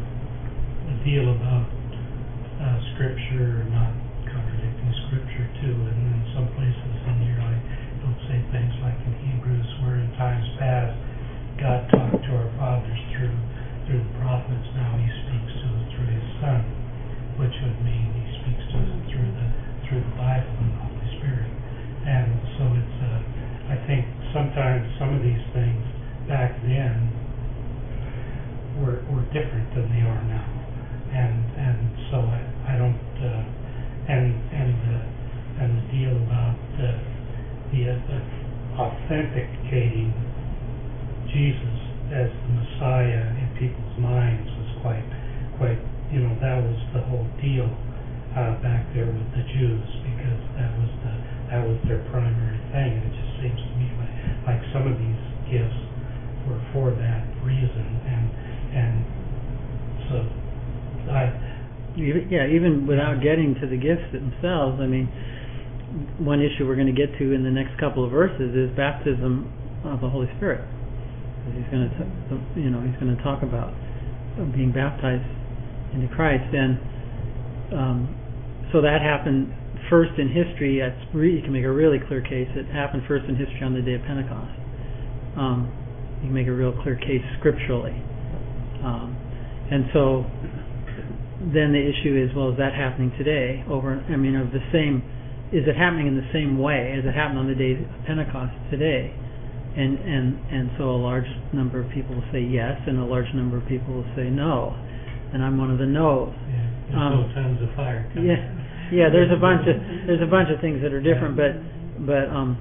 a deal about uh, Scripture not contradicting Scripture too, and in some places in here, like it'll say things like in Hebrews, where in times past God talked to our fathers through through the prophets. Now He speaks to us through His Son, which would mean He speaks to us through the through the Bible and the Holy Spirit. And so it's uh, I think sometimes some of these things back then were were different than they are now, and and so I I don't uh, and and the and the deal about the the, the authenticating Jesus as the Messiah in people's minds was quite quite you know that was the whole deal uh, back there with the Jews, because that was the that was their primary thing, and it just seems to me like like some of these gifts were for that reason, and and so I Even, yeah, even without getting to the gifts themselves, I mean, one issue we're going to get to in the next couple of verses is baptism of the Holy Spirit. He's going to, you know, he's going to talk about being baptized into Christ, and um, so that happened first in history. That's re- you can make a really clear case. It happened first in history on the day of Pentecost. Um, you can make a real clear case scripturally, um, and so. Then the issue is, well, is that happening today? Over, I mean, of the same, is it happening in the same way as it happened on the day of Pentecost today? And and and so a large number of people will say yes, and a large number of people will say no, and I'm one of the no's. yeah, there's Um, no tongues of fire coming. Yeah, yeah. There's a bunch of there's a bunch of things that are different, but but um.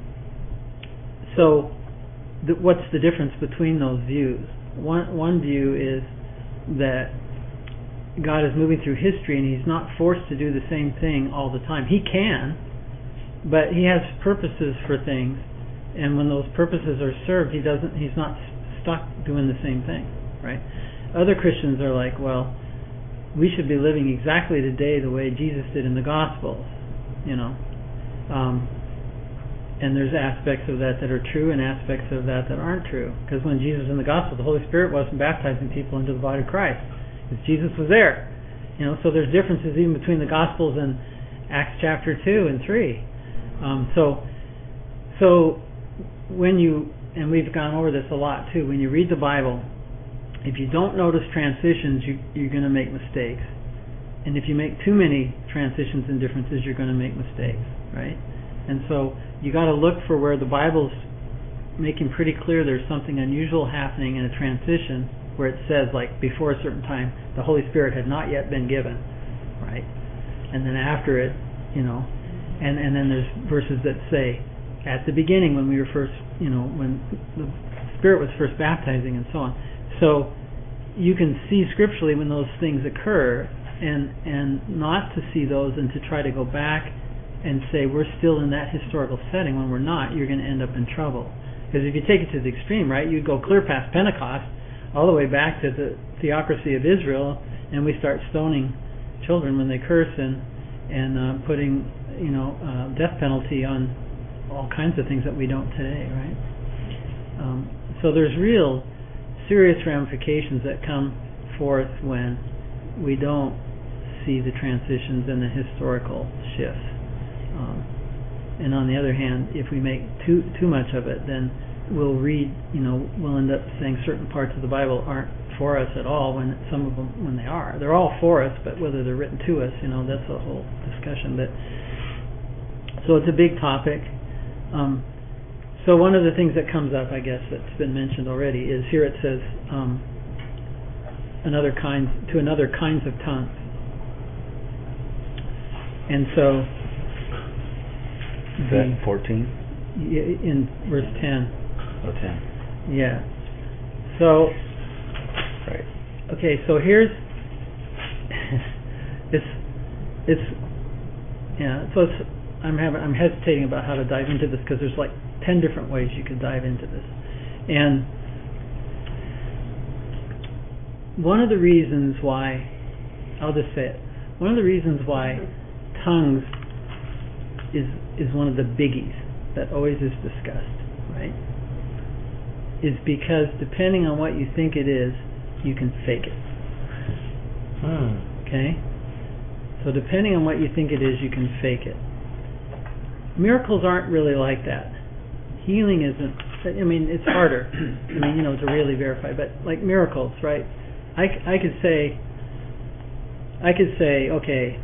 So, the, what's the difference between those views? One one view is that God is moving through history, and He's not forced to do the same thing all the time. He can, but He has purposes for things, and when those purposes are served, He doesn't. He's not stuck doing the same thing, right? Other Christians are like, well, we should be living exactly today the way Jesus did in the Gospels, you know. Um, and there's aspects of that that are true, and aspects of that that aren't true. Because when Jesus was in the Gospel, the Holy Spirit wasn't baptizing people into the body of Christ. Because Jesus was there, you know. So there's differences even between the Gospels and Acts chapter two and three. Um, so, so when you and we've gone over this a lot too. When you read the Bible, if you don't notice transitions, you, you're going to make mistakes, and if you make too many transitions and differences, you're going to make mistakes, right? And so you got to look for where the Bible's making pretty clear there's something unusual happening in a transition, where it says, like, before a certain time, the Holy Spirit had not yet been given, right? And then after it, you know, and, and then there's verses that say, at the beginning, when we were first, you know, when the Spirit was first baptizing, and so on. So you can see scripturally when those things occur, and and not to see those and to try to go back and say we're still in that historical setting when we're not, you're going to end up in trouble. Because if you take it to the extreme, right, you go clear past Pentecost, all the way back to the theocracy of Israel, and we start stoning children when they curse, and and uh, putting you know uh, death penalty on all kinds of things that we don't today, right? Um, so there's real serious ramifications that come forth when we don't see the transitions and the historical shifts. Um, and on the other hand, if we make too too much of it, then we'll read, you know, we'll end up saying certain parts of the Bible aren't for us at all, when some of them, when they are. They're all for us, but whether they're written to us, you know, that's a whole discussion. But so it's a big topic. Um, so one of the things that comes up, I guess, that's been mentioned already is here it says um, another kinds to another kinds of tongues, and so Is that fourteen? In verse ten. Oh, ten. Yeah. So. Right. Okay. So here's. it's. It's. Yeah. So it's. I'm having. I'm hesitating about how to dive into this because there's like ten different ways you could dive into this, and one of the reasons why. I'll just say it. One of the reasons why tongues is is one of the biggies that always is discussed, right? Is because depending on what you think it is, you can fake it. Hmm. Okay? So depending on what you think it is, you can fake it. Miracles aren't really like that. Healing isn't, I mean, it's harder, I mean, you know, to really verify, but like miracles, right? I, I could say, I could say, okay,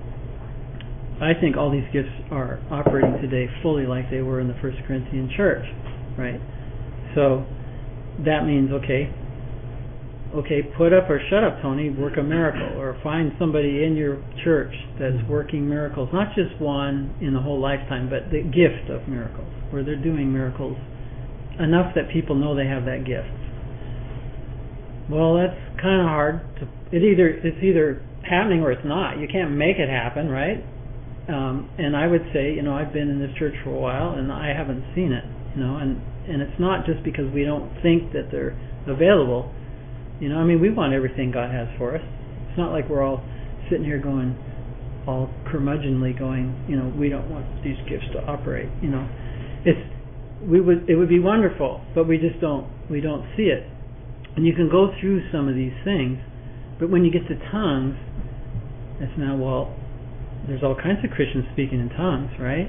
I think all these gifts are operating today fully like they were in the First Corinthian church, right? So that means, okay, okay, put up or shut up, Tony, work a miracle, or find somebody in your church that's working miracles, not just one in the whole lifetime, but the gift of miracles, where they're doing miracles enough that people know they have that gift. Well, that's kind of hard to, it either, it's either happening or it's not. You can't make it happen, right? Um, and I would say, you know, I've been in this church for a while and I haven't seen it, you know, and, and it's not just because we don't think that they're available. You know, I mean, we want everything God has for us. It's not like we're all sitting here going, all curmudgeonly going, you know, we don't want these gifts to operate, you know. It's, we would, it would be wonderful, but we just don't, we don't see it. And you can go through some of these things, but when you get to tongues, it's now, well, there's all kinds of Christians speaking in tongues, right?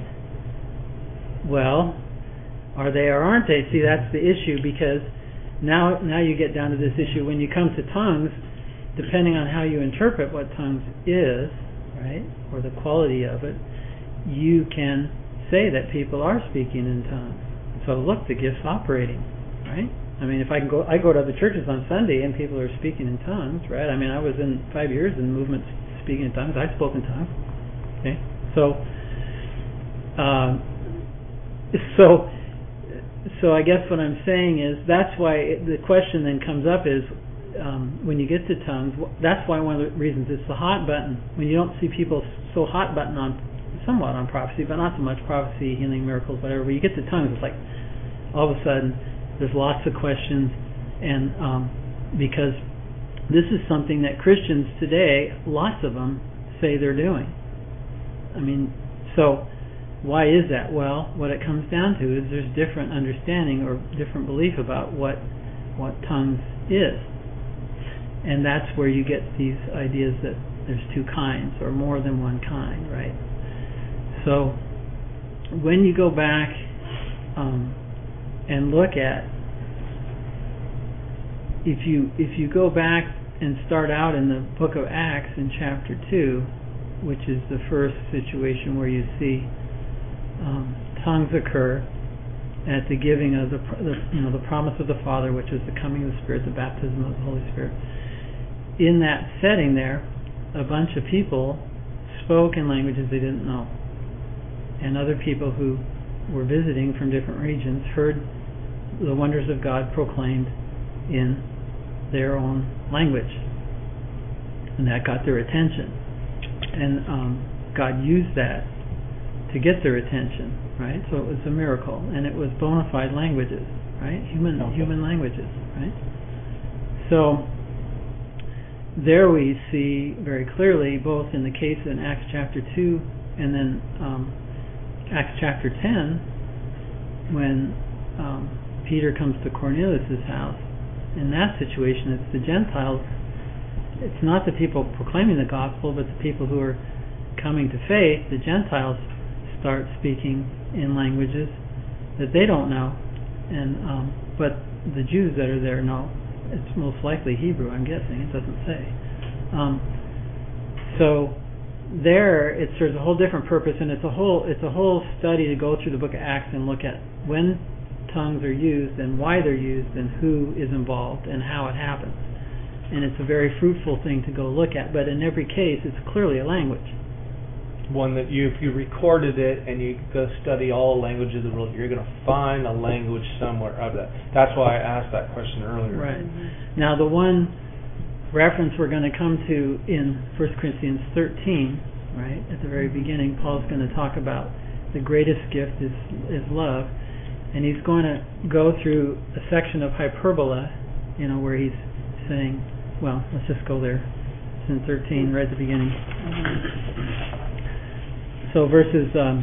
Well, are they or aren't they? See, that's the issue, because now now you get down to this issue when you come to tongues, depending on how you interpret what tongues is, right, or the quality of it, you can say that people are speaking in tongues. So look, the gift's operating, right? I mean, if I can go, I go to other churches on Sunday and people are speaking in tongues, right? I mean, I was in five years in movements speaking in tongues. I spoke in tongues. Okay, so, um, so, so I guess what I'm saying is that's why it, the question then comes up is um, when you get to tongues. That's why one of the reasons it's the hot button. When you don't see people so hot button on, somewhat on prophecy, but not so much prophecy, healing, miracles, whatever. When you get to tongues, it's like all of a sudden there's lots of questions, and um, because this is something that Christians today, lots of them say they're doing. I mean, so why is that? Well, what it comes down to is there's different understanding or different belief about what what tongues is. And that's where you get these ideas that there's two kinds or more than one kind, right? So when you go back um, and look at, if you if you go back and start out in the book of Acts in chapter two, which is the first situation where you see um, tongues occur at the giving of the, the you know the promise of the Father, which is the coming of the Spirit, the baptism of the Holy Spirit. In that setting there, a bunch of people spoke in languages they didn't know, and other people who were visiting from different regions heard the wonders of God proclaimed in their own language, and that got their attention. And um, God used that to get their attention, right? So it was a miracle, and it was bona fide languages, right? Human okay. human languages, right? So there we see very clearly, both in the case in Acts chapter two and then um, Acts chapter ten, when um, Peter comes to Cornelius' house. In that situation, it's the Gentiles. It's not the people proclaiming the gospel, but the people who are coming to faith. The Gentiles start speaking in languages that they don't know, and um, but the Jews that are there know. It's most likely Hebrew, I'm guessing. It doesn't say. Um, so there, it serves a whole different purpose, and it's a whole it's a whole study to go through the book of Acts and look at when tongues are used and why they're used and who is involved and how it happens. And it's a very fruitful thing to go look at, but in every case it's clearly a language. One that you, if you recorded it and you go study all languages of the world, you're going to find a language somewhere of that. That's why I asked that question earlier. Right. Now the one reference we're going to come to in First Corinthians thirteen, right, at the very beginning, Paul's going to talk about the greatest gift is is love, and he's going to go through a section of hyperbola, you know, where he's saying, well, let's just go there. It's in thirteen, right at the beginning. So verses um,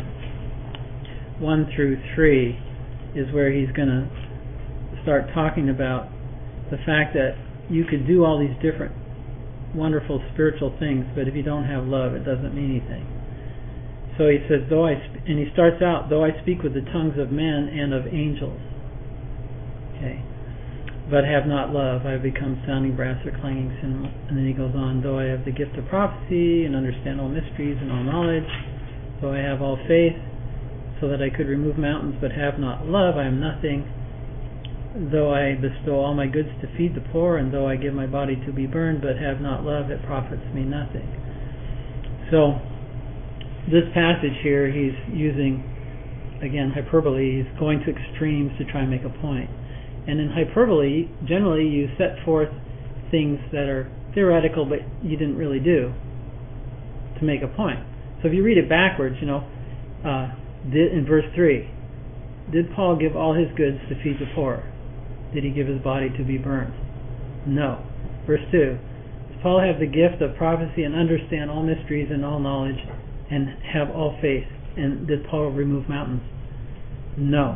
one through three is where he's going to start talking about the fact that you could do all these different wonderful spiritual things, but if you don't have love, it doesn't mean anything. So he says, though I sp- and he starts out, though I speak with the tongues of men and of angels, okay, but have not love, I have become sounding brass or clanging cymbal. And then he goes on, though I have the gift of prophecy and understand all mysteries and all knowledge, though I have all faith, so that I could remove mountains, but have not love, I am nothing. Though I bestow all my goods to feed the poor, and though I give my body to be burned, but have not love, it profits me nothing. So, this passage here, he's using, again, hyperbole. He's going to extremes to try and make a point. And in hyperbole, generally you set forth things that are theoretical, but you didn't really do to make a point. So if you read it backwards, you know, uh, did, in verse three, did Paul give all his goods to feed the poor? Did he give his body to be burned? No. Verse two, does Paul have the gift of prophecy and understand all mysteries and all knowledge and have all faith? And did Paul remove mountains? No.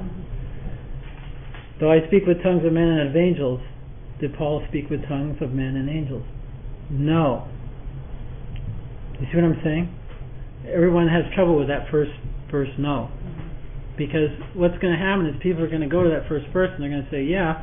Though I speak with tongues of men and of angels, did Paul speak with tongues of men and angels? No. You see what I'm saying? Everyone has trouble with that first first no. Because what's going to happen is people are going to go to that first verse and they're going to say, yeah,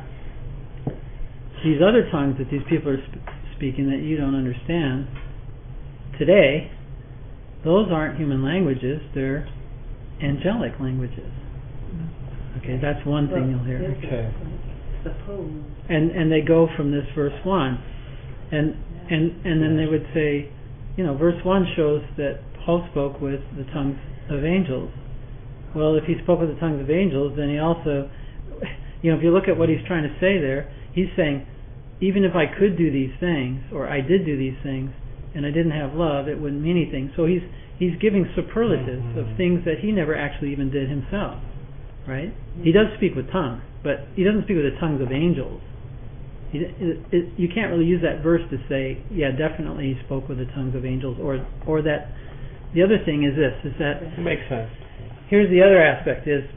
these other tongues that these people are sp- speaking that you don't understand today, those aren't human languages, they're angelic languages. Okay, that's one thing you'll hear. Okay. Suppose. And and they go from this verse one, and and and then they would say, you know, verse one shows that Paul spoke with the tongues of angels. Well, if he spoke with the tongues of angels, then he also, you know, if you look at what he's trying to say there, he's saying, even if I could do these things, or I did do these things, and I didn't have love, it wouldn't mean anything. So he's he's giving superlatives mm-hmm. of things that he never actually even did himself, right? Mm-hmm. He does speak with tongues, but he doesn't speak with the tongues of angels. He, it, it, you can't really use that verse to say, yeah, definitely he spoke with the tongues of angels, or or that. The other thing is this, is that... It makes sense. Here's the other aspect is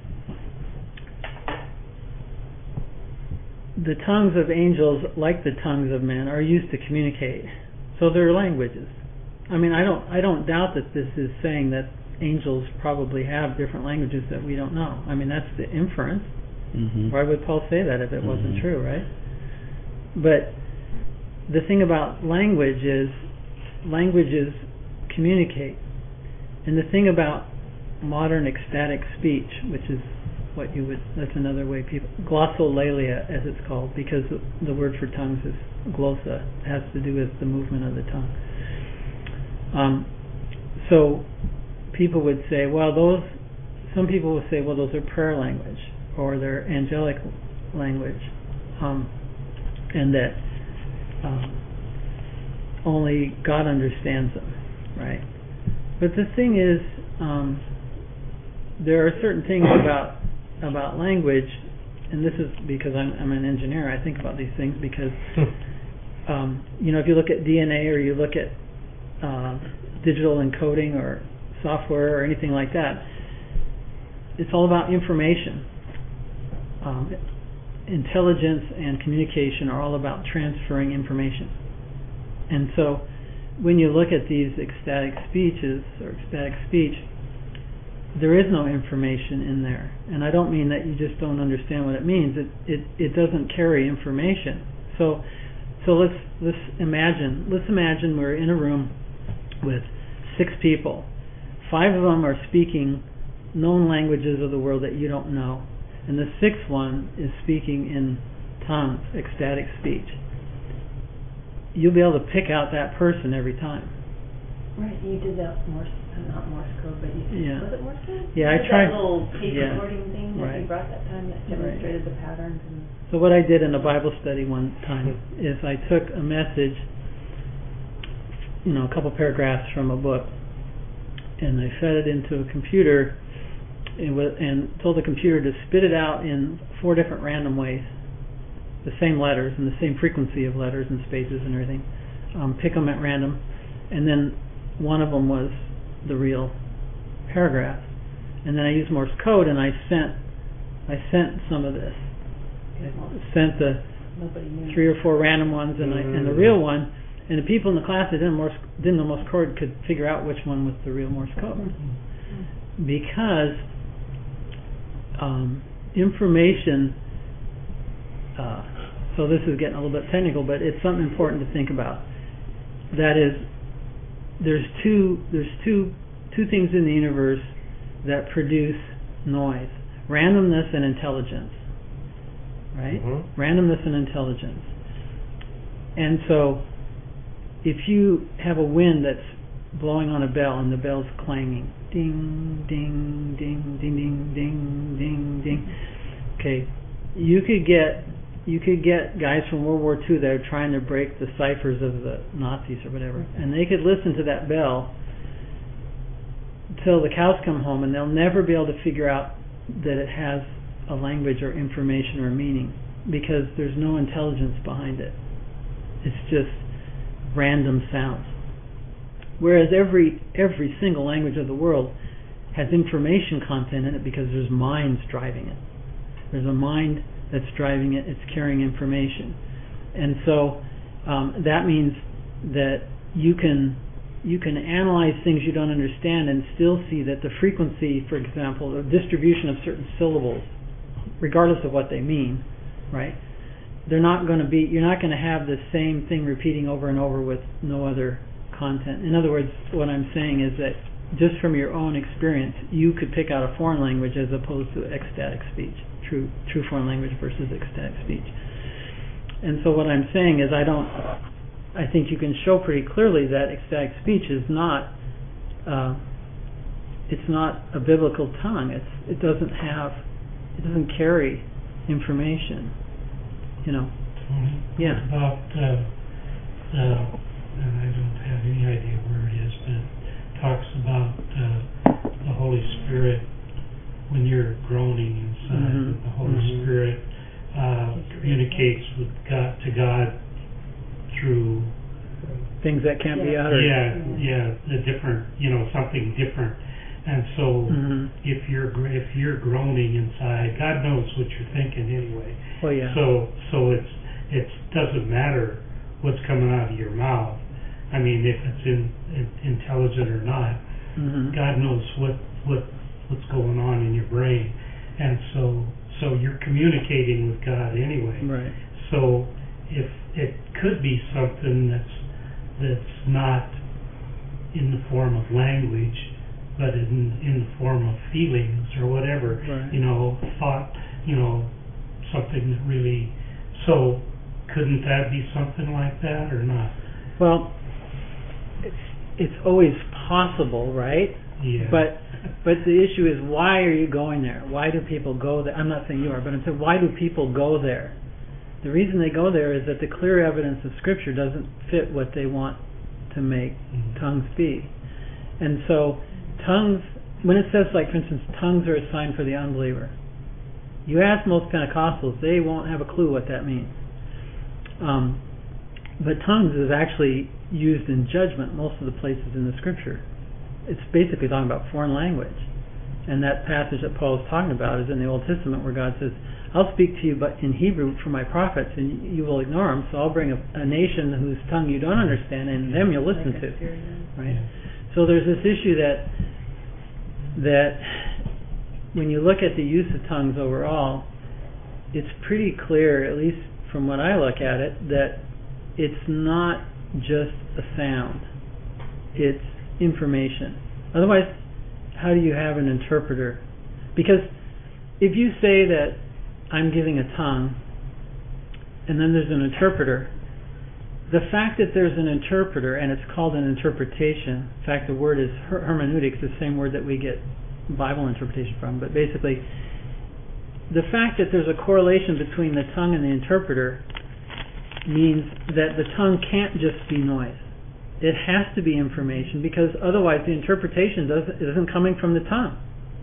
the tongues of angels, like the tongues of men, are used to communicate. So they're languages. I mean, I don't I don't doubt that this is saying that angels probably have different languages that we don't know. I mean, that's the inference. Mm-hmm. Why would Paul say that if it mm-hmm. wasn't true, right? But the thing about language is languages communicate. And the thing about modern ecstatic speech, which is what you would, that's another way people, glossolalia as it's called, because the, the word for tongues is glossa, it has to do with the movement of the tongue. Um, so people would say, well, those, some people would say, well, those are prayer language, or they're angelic language, um, and that um, only God understands them, right? But the thing is, um, there are certain things about about language, and this is because I'm, I'm an engineer. I think about these things because, um, you know, if you look at D N A or you look at uh, digital encoding or software or anything like that, it's all about information. Um, intelligence and communication are all about transferring information, and so. When you look at these ecstatic speeches or ecstatic speech, there is no information in there. And I don't mean that you just don't understand what it means. It it, it doesn't carry information. So so let's let's imagine let's imagine we're in a room with six people. Five of them are speaking known languages of the world that you don't know. and the sixth one is speaking in tongues, ecstatic speech. You'll be able to pick out that person every time. Right, you did that Morse, uh, not Morse code, but you, Yeah. was it Morse code? Yeah, you I did tried- that little tape yeah. recording thing that Right. you brought that time that demonstrated the patterns and... So what I did in a Bible study one time is I took a message, you know, a couple paragraphs from a book, and I fed it into a computer and, w- and told the computer to spit it out in four different random ways, the same letters and the same frequency of letters and spaces and everything. Um, pick them at random, and then one of them was the real paragraph. And then I used Morse code, and I sent I sent some of this. I sent the Nobody knew. three or four random ones and I, and the real one, and the people in the class that didn't Morse didn't know Morse code could figure out which one was the real Morse code, Mm-hmm. because um, information. Uh, so this is getting a little bit technical, but it's something important to think about. That is, there's two there's two two things in the universe that produce noise: randomness and intelligence. Right? Mm-hmm. Randomness and intelligence. And so, if you have a wind that's blowing on a bell and the bell's clanging, ding, ding, ding, ding, ding, ding, ding, ding. Okay, you could get you could get guys from World War Two that are trying to break the ciphers of the Nazis or whatever, and they could listen to that bell till the cows come home, and they'll never be able to figure out that it has a language or information or meaning, because there's no intelligence behind it. It's just random sounds. Whereas every every single language of the world has information content in it, because there's minds driving it. There's a mind that's driving it. It's carrying information, and so um, that means that you can you can analyze things you don't understand and still see that the frequency, for example, the distribution of certain syllables, regardless of what they mean, right? They're not going to be, you're not going to have the same thing repeating over and over with no other content. In other words, what I'm saying is that just from your own experience, you could pick out a foreign language as opposed to ecstatic speech, true true foreign language versus ecstatic speech. And so what I'm saying is I don't, I think you can show pretty clearly that ecstatic speech is not, uh, it's not a biblical tongue. It's it doesn't have, it doesn't carry information, you know. Tony, Yeah. about uh, the, and I don't have any idea where it is, but it talks about uh, the Holy Spirit when you're groaning inside. Mhm. That the Holy Mhm. Spirit uh, communicates with God to God through Things that can't be Yeah. uttered. yeah yeah the different, you know, something different. And so Mhm. if you're gr- if you're groaning inside, God knows what you're thinking anyway. Well, yeah. So so it's it doesn't matter what's coming out of your mouth. I mean, if it's in, in, intelligent or not, Mhm. God knows what what what's going on in your brain, and so so you're communicating with God anyway. Right. So if it could be something that's that's not in the form of language, but in in the form of feelings or whatever, Right. you know, thought, you know, something that really. So couldn't that be something like that or not? Well, it's, it's always possible, right? Yeah. But but the issue is, why are you going there? Why do people go there? I'm not saying you are, but I'm saying, why do people go there? The reason they go there is that the clear evidence of Scripture doesn't fit what they want to make Mhm. tongues be. And so tongues, when it says, like, for instance, tongues are a sign for the unbeliever, you ask most Pentecostals, they won't have a clue what that means. Um, but tongues is actually used in judgment most of the places in the Scripture. It's basically talking about foreign language. And that passage that Paul is talking about is in the Old Testament, where God says, I'll speak to you but in Hebrew for my prophets, and you will ignore them, so I'll bring a, a nation whose tongue you don't understand, and them you'll listen Like to. Assyria. Right? Yeah. So there's this issue that that when you look at the use of tongues overall, it's pretty clear, at least from what I look at it, that it's not just a sound. It's information. Otherwise, how do you have an interpreter? Because if you say that I'm giving a tongue, and then there's an interpreter, the fact that there's an interpreter and it's called an interpretation, in fact the word is her- hermeneutics, the same word that we get Bible interpretation from, but basically the fact that there's a correlation between the tongue and the interpreter means that the tongue can't just be noise. It has to be information, because otherwise the interpretation doesn't, isn't coming from the tongue.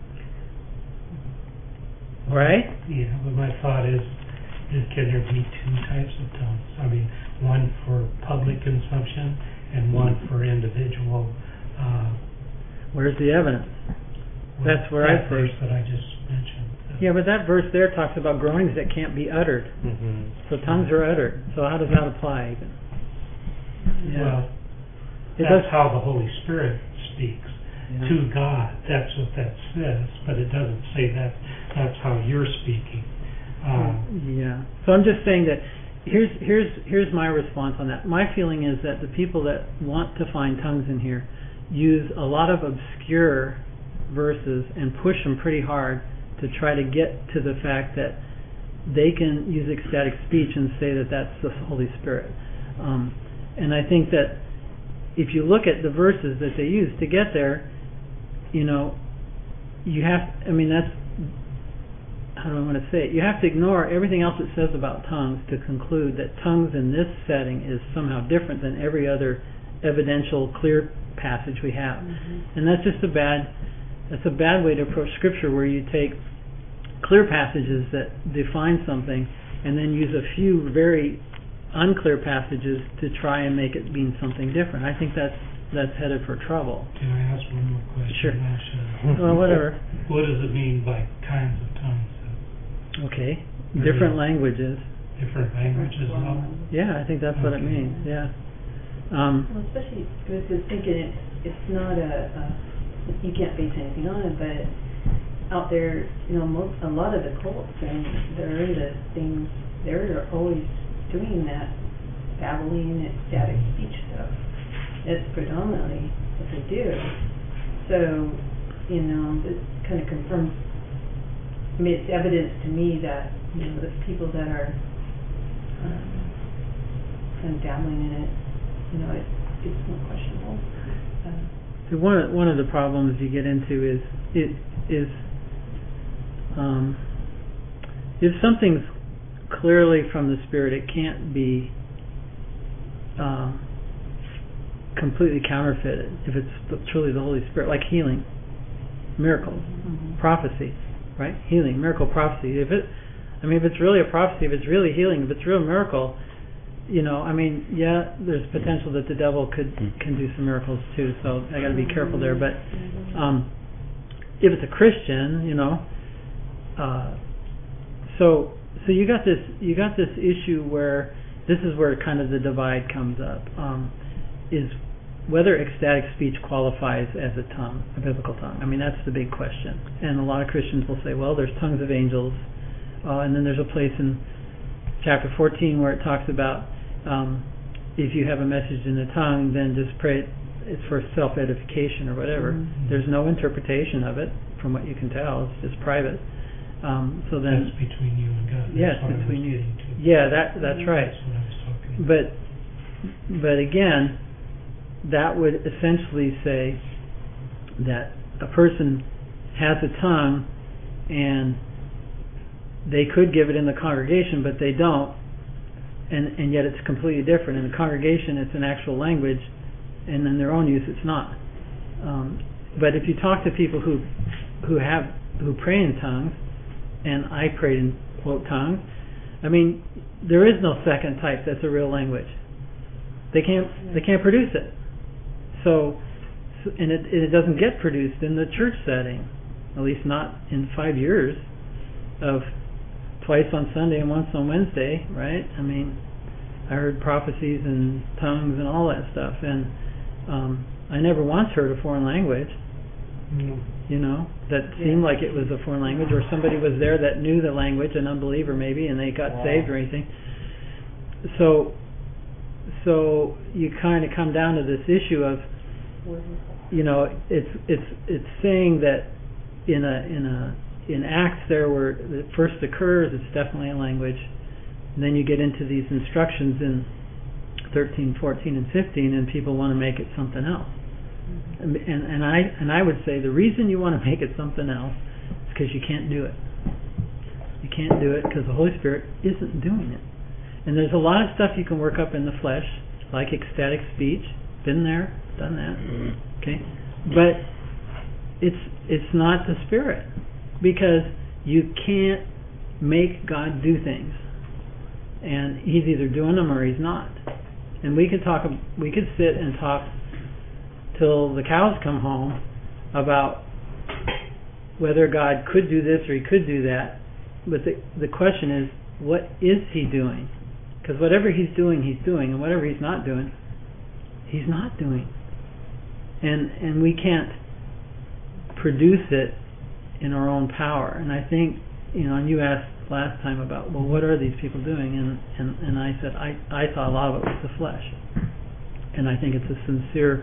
Right? Yeah, but my thought is, is can there be two types of tongues? I mean, one for public consumption and one for individual. Uh, Where's the evidence? well, That's where that I say. verse that I just mentioned. Uh, Yeah, but that verse there talks about groanings that can't be uttered. Mm-hmm. So tongues are uttered. So how does that apply even? Well, It that's does- how the Holy Spirit speaks Yeah. to God. That's what that says, but it doesn't say that that's how you're speaking. Uh, Yeah. So I'm just saying that here's here's here's my response on that. My feeling is that the people that want to find tongues in here use a lot of obscure verses and push them pretty hard to try to get to the fact that they can use ecstatic speech and say that that's the Holy Spirit. Um, and I think that if you look at the verses that they use to get there, you know, you have, I mean, that's, how do I want to say it? You have to ignore everything else it says about tongues to conclude that tongues in this setting is somehow different than every other evidential, clear passage we have. Mm-hmm. And that's just a bad, that's a bad way to approach Scripture, where you take clear passages that define something and then use a few very unclear passages to try and make it mean something different. I think that's that's headed for trouble. Can I ask one more question? Sure. I should- Well, whatever. What does it mean by kinds of tongues? Okay. Maybe Different languages. Different languages and all? Yeah, I think that's what it Okay. means. Yeah. Um, Well, especially, I was just thinking, it's, it's not a, a, you can't base anything on it, but out there, you know, most, a lot of the cults and they're into things, they're always doing that babbling, ecstatic speech stuff. It's predominantly what they do. So, you know, this kind of confirms, I mean, it's evidence to me that, you know, the people that are um, kind of dabbling in it, you know, it, it's more questionable. Um, so one of, one of the problems you get into is it is um, if something's clearly from the Spirit, it can't be um, completely counterfeited if it's truly the Holy Spirit, like healing, miracles, mm-hmm. prophecy, right? Healing, miracle, prophecy. If it, I mean, if it's really a prophecy, if it's really healing, if it's real miracle, you know, I mean, yeah, there's potential that the devil could can do some miracles too. So I got to be careful there. But um, if it's a Christian, you know, uh, so so you got this you got this issue where this is where kind of the divide comes up. Um, is whether ecstatic speech qualifies as a tongue, a biblical tongue. I mean, that's the big question. And a lot of Christians will say, well, there's tongues of angels, uh, and then there's a place in chapter fourteen where it talks about um, if you have a message in a tongue, then just pray it, it's for self-edification or whatever. Mm-hmm. There's no interpretation of it, from what you can tell. It's just private. Um, so then, That's between you and God. That's yes, what I was between you. getting to. Yeah, that that's right. That's what I was talking about. But but again, that would essentially say that a person has a tongue and they could give it in the congregation, but they don't, and and yet it's completely different. In the congregation, it's an actual language, and in their own use, it's not. Um, but if you talk to people who who have who pray in tongues, and I prayed in quote tongues, I mean, there is no second type that's a real language. They can't they can't produce it. So, so and it it doesn't get produced in the church setting, at least not in five years of twice on Sunday and once on Wednesday, right? I mean, I heard prophecies and tongues and all that stuff, and um, I never once heard a foreign language. No. You know, that seemed like it was a foreign language, or somebody was there that knew the language, an unbeliever maybe, and they got Wow. saved or anything. So, so you kind of come down to this issue of, you know, it's it's it's saying that in a in a in Acts there where it first occurs, it's definitely a language. And then you get into these instructions in thirteen, fourteen, and fifteen, and people want to make it something else. And, and, and I and I would say the reason you want to make it something else is because you can't do it. You can't do it because the Holy Spirit isn't doing it. And there's a lot of stuff you can work up in the flesh, like ecstatic speech. Been there, done that. Okay, but it's it's not the Spirit, because you can't make God do things, and He's either doing them or He's not. And we could talk, we could sit and talk till the cows come home about whether God could do this or He could do that. But the the question is, what is He doing? Because whatever He's doing, He's doing, and whatever He's not doing, He's not doing. And and we can't produce it in our own power. And I think, you know, and you asked last time about, well, what are these people doing? And and, and I said, I, I thought a lot of it was the flesh. And I think it's a sincere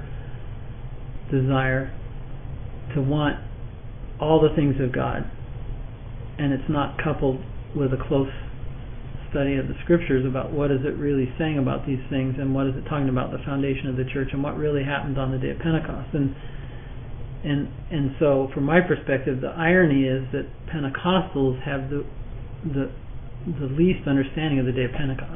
desire to want all the things of God. And it's not coupled with a close study of the scriptures about what is it really saying about these things, and what is it talking about the foundation of the church, and what really happened on the day of Pentecost. And and and so from my perspective, the irony is that Pentecostals have the the the least understanding of the day of Pentecost.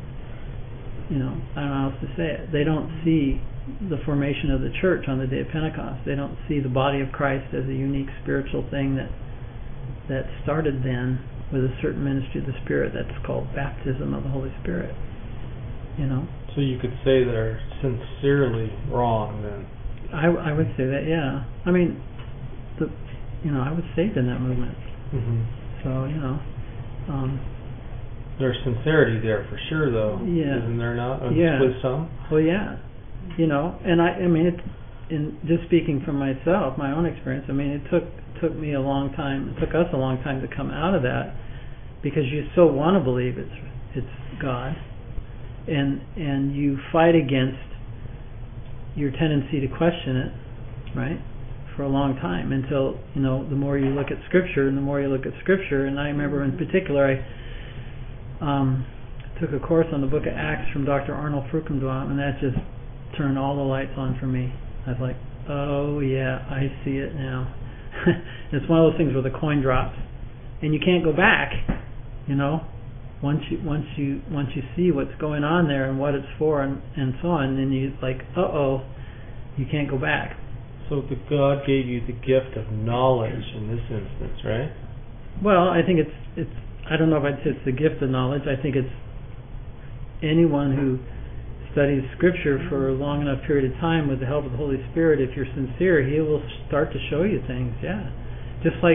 You know, I don't know how else to say it. They don't see the formation of the church on the day of Pentecost. They don't see the body of Christ as a unique spiritual thing that that started then with a certain ministry of the Spirit that's called baptism of the Holy Spirit. You know. So you could say they're sincerely wrong then. I, I would say that, yeah. I mean, the you know, I was saved in that movement. Mm-hmm. So, you know. Um, There's sincerity there for sure, though. Yeah. Isn't there not? Yeah. With some? Well, yeah. You know, and I, I mean, it, in just speaking from myself, my own experience, I mean, it took took me a long time, it took us a long time to come out of that, because you so want to believe it's it's God, and and you fight against your tendency to question it, right, for a long time, until, you know, the more you look at Scripture, and the more you look at Scripture, and I remember in particular, I um, took a course on the book of Acts from Doctor Arnold Fruchtenbaum, and that just turned all the lights on for me. I was like, oh yeah, I see it now. It's one of those things where the coin drops, and you can't go back. You know, once you once you once you see what's going on there and what it's for, and, and so on, then you like, uh oh, you can't go back. So the God gave you the gift of knowledge in this instance, right? Well, I think it's it's. I don't know if I'd say it's the gift of knowledge. I think it's anyone who studies Scripture for a long enough period of time with the help of the Holy Spirit, if you're sincere, He will start to show you things. Yeah, just like,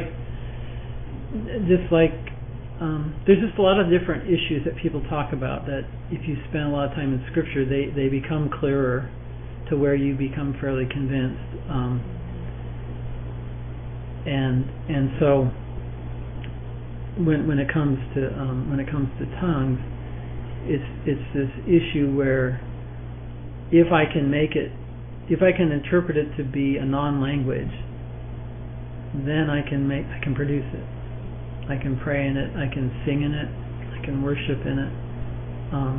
just like, um, there's just a lot of different issues that people talk about that if you spend a lot of time in Scripture, they they become clearer to where you become fairly convinced. Um, and and so when when it comes to um, when it comes to tongues, it's it's this issue where if I can make it, if I can interpret it to be a non-language, then I can make I can produce it. I can pray in it. I can sing in it. I can worship in it. Um,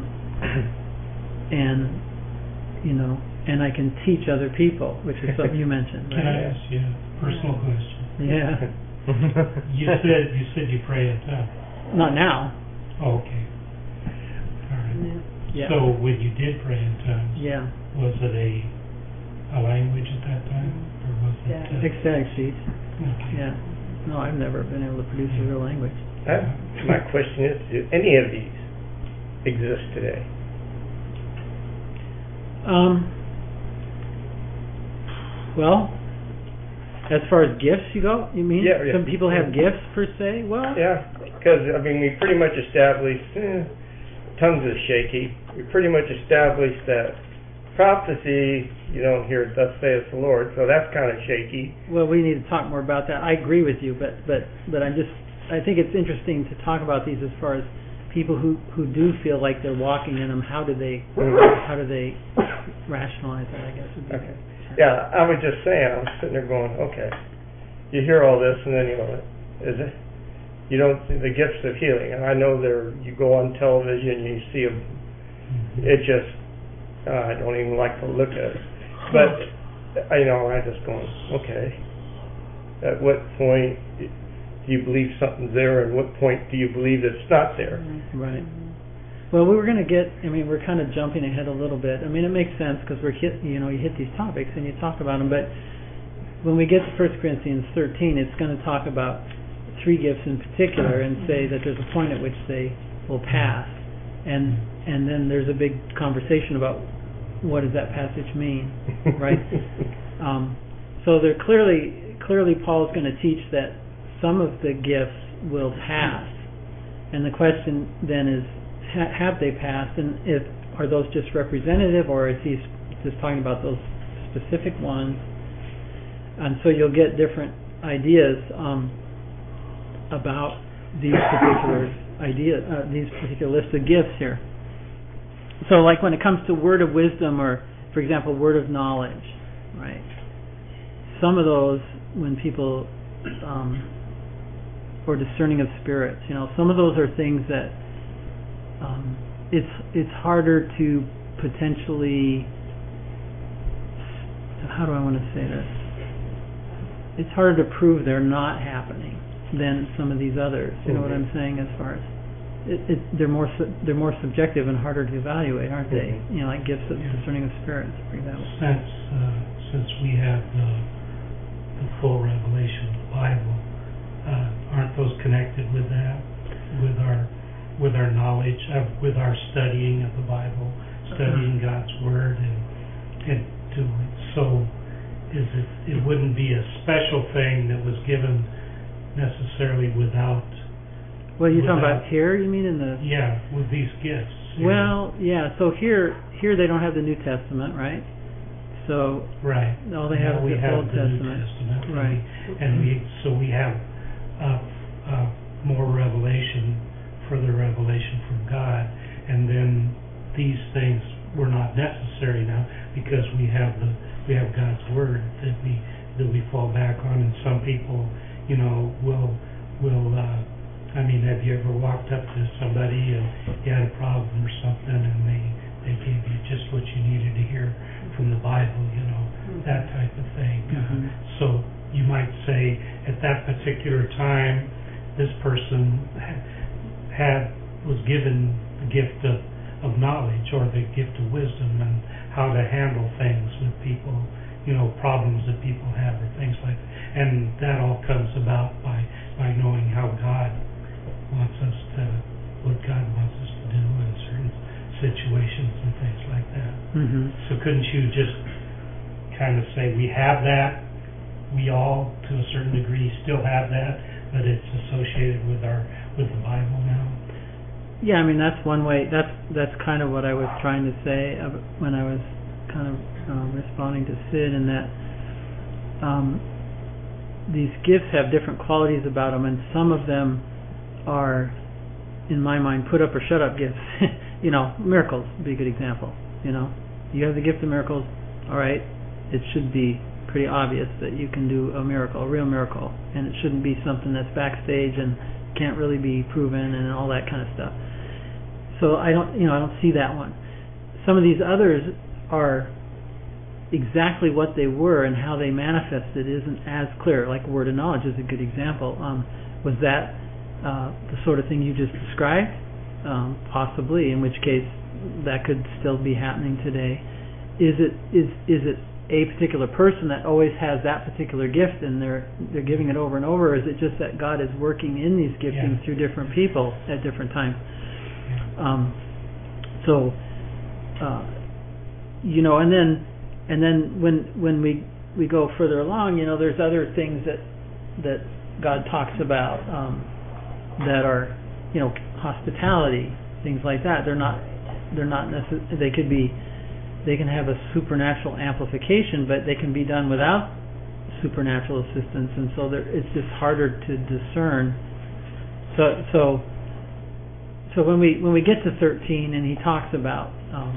and you know, and I can teach other people, which is something you mentioned. Can Right? I ask you a personal question? Yeah. You said you said you pray in tongues. Not now. Oh, okay. All right. Yeah. So when you did pray in tongues, Yeah. was it a a language at that time, or was it? Uh, Ecstatic speech. okay. Yeah. No, I've never been able to produce a real language. That, my question is, do any of these exist today? Um. Well, as far as gifts you go, you mean? Yeah, yeah. Some people have gifts per se. Well. Yeah, because, I mean, we pretty much established, eh, tongues is shaky. We pretty much established that prophecy, you don't hear thus saith the Lord, so that's kind of shaky. Well, we need to talk more about that. I agree with you, but but but I'm just I think it's interesting to talk about these as far as people who, who do feel like they're walking in them. How do they how do they rationalize that? I guess. Would be Okay. Yeah, I was just saying. I was sitting there going, okay, you hear all this, and then you go, is it? You don't see the gifts of healing, and I know there. You go on television, you see them. It just, uh, I don't even like to look at it. But I you know I just going, okay. At what point do you believe something's there, and what point do you believe it's not there? Right. Well, we were going to get. I mean, we're kind of jumping ahead a little bit. I mean, it makes sense because we're hit. You know, you hit these topics and you talk about them. But when we get to First Corinthians thirteen, it's going to talk about three gifts in particular and say that there's a point at which they will pass, and and then there's a big conversation about what does that passage mean, right? um, so they're clearly clearly Paul's going to teach that some of the gifts will pass, and the question then is, ha- have they passed, and if are those just representative, or is he just talking about those specific ones? And so you'll get different ideas um, about these particular idea, uh, these particular list of gifts here. So, like when it comes to word of wisdom, or for example, word of knowledge, right? Some of those, when people um, or discerning of spirits, you know, some of those are things that um, it's it's harder to potentially. How do I want to say this? It's harder to prove they're not happening than some of these others. You know what I'm saying? As far as it, it, they're more su- they're more subjective and harder to evaluate, aren't they? You know, like gifts of Yeah. discerning of spirits, for example. Since uh, since we have the the full revelation of the Bible, uh, aren't those connected with that, with our with our knowledge of, with our studying of the Bible, studying uh-huh. God's Word, and and to so is it it wouldn't be a special thing that was given necessarily without. Well, you're talking without, about here, you mean in the... Yeah, with these gifts. Well, yeah, so here here they don't have the New Testament, right? So right. all they have now is we the have Old the Testament. New Testament. Right. And we, and we so we have uh, uh, more revelation, further revelation from God, and then these things were not necessary now because we have the we have God's Word that we that we fall back on, and some people, you know, will will uh, I mean, have you ever walked up to somebody and you had a problem or something, and they they gave you just what you needed to hear from the Bible, you know, mm-hmm. that type of thing. Mm-hmm. Uh, so you might say at that particular time, this person had was given the gift of, of knowledge or the gift of wisdom and how to handle things with people, you know, problems that people have or things like that. And that all comes about by, by knowing how God wants us to, what God wants us to do in certain situations and things like that. Mm-hmm. So couldn't you just kind of say, we have that, we all, to a certain degree, still have that, but it's associated with our with the Bible now? Yeah, I mean, that's one way, that's that's kind of what I was trying to say when I was kind of um, responding to Sid, in that um, these gifts have different qualities about them, and some of them are, in my mind, put up or shut up gifts. You know, miracles would be a good example. You know, you have the gift of miracles, all right, it should be pretty obvious that you can do a miracle, a real miracle, and it shouldn't be something that's backstage and can't really be proven and all that kind of stuff. So I don't, you know, I don't see that one. Some of these others are exactly what they were, and how they manifested isn't as clear. Like word of knowledge is a good example. Um, was that uh, the sort of thing you just described? Um, possibly, in which case that could still be happening today. Is it is is it a particular person that always has that particular gift and they're they're giving it over and over, or is it just that God is working in these giftings yeah. through different people at different times? Um, so uh, you know, and then and then when when we we go further along, you know, there's other things that that God talks about um, that are, you know, hospitality, things like that. They're not they're not necess- they could be they can have a supernatural amplification, but they can be done without supernatural assistance, and so it's just harder to discern. So so so when we when we get to thirteen, and he talks about um,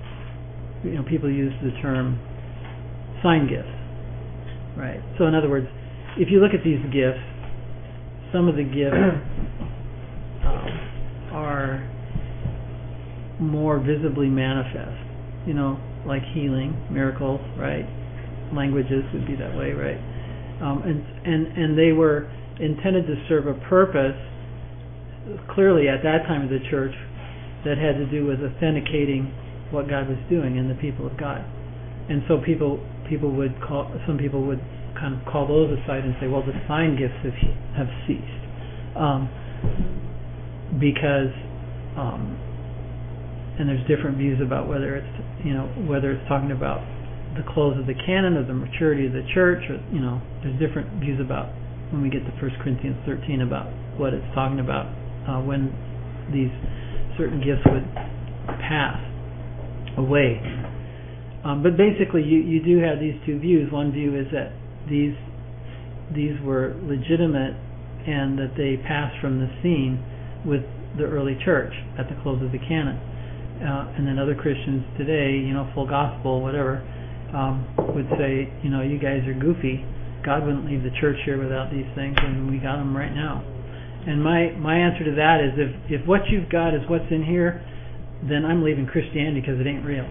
you know, people use the term sign gifts, right? So in other words, if you look at these gifts, some of the gifts um, are more visibly manifest, you know, like healing, miracles, right? Languages would be that way, right? Um, and and and they were intended to serve a purpose, clearly at that time of the church, that had to do with authenticating what God was doing in the people of God. And so people people would call some people would kind of call those aside and say, well, the sign gifts have have ceased um, because. Um, and there's different views about whether it's you know whether it's talking about the close of the canon or the maturity of the church, or you know there's different views about when we get to First Corinthians thirteen about what it's talking about uh, when these certain gifts would pass away. Um, but basically, you you do have these two views. One view is that these these were legitimate and that they passed from the scene with the early church at the close of the canon. Uh, and then other Christians today, you know, full gospel, whatever, um, would say, you know, you guys are goofy. God wouldn't leave the church here without these things, and we got them right now. And my, my answer to that is, if, if what you've got is what's in here, then I'm leaving Christianity because it ain't real.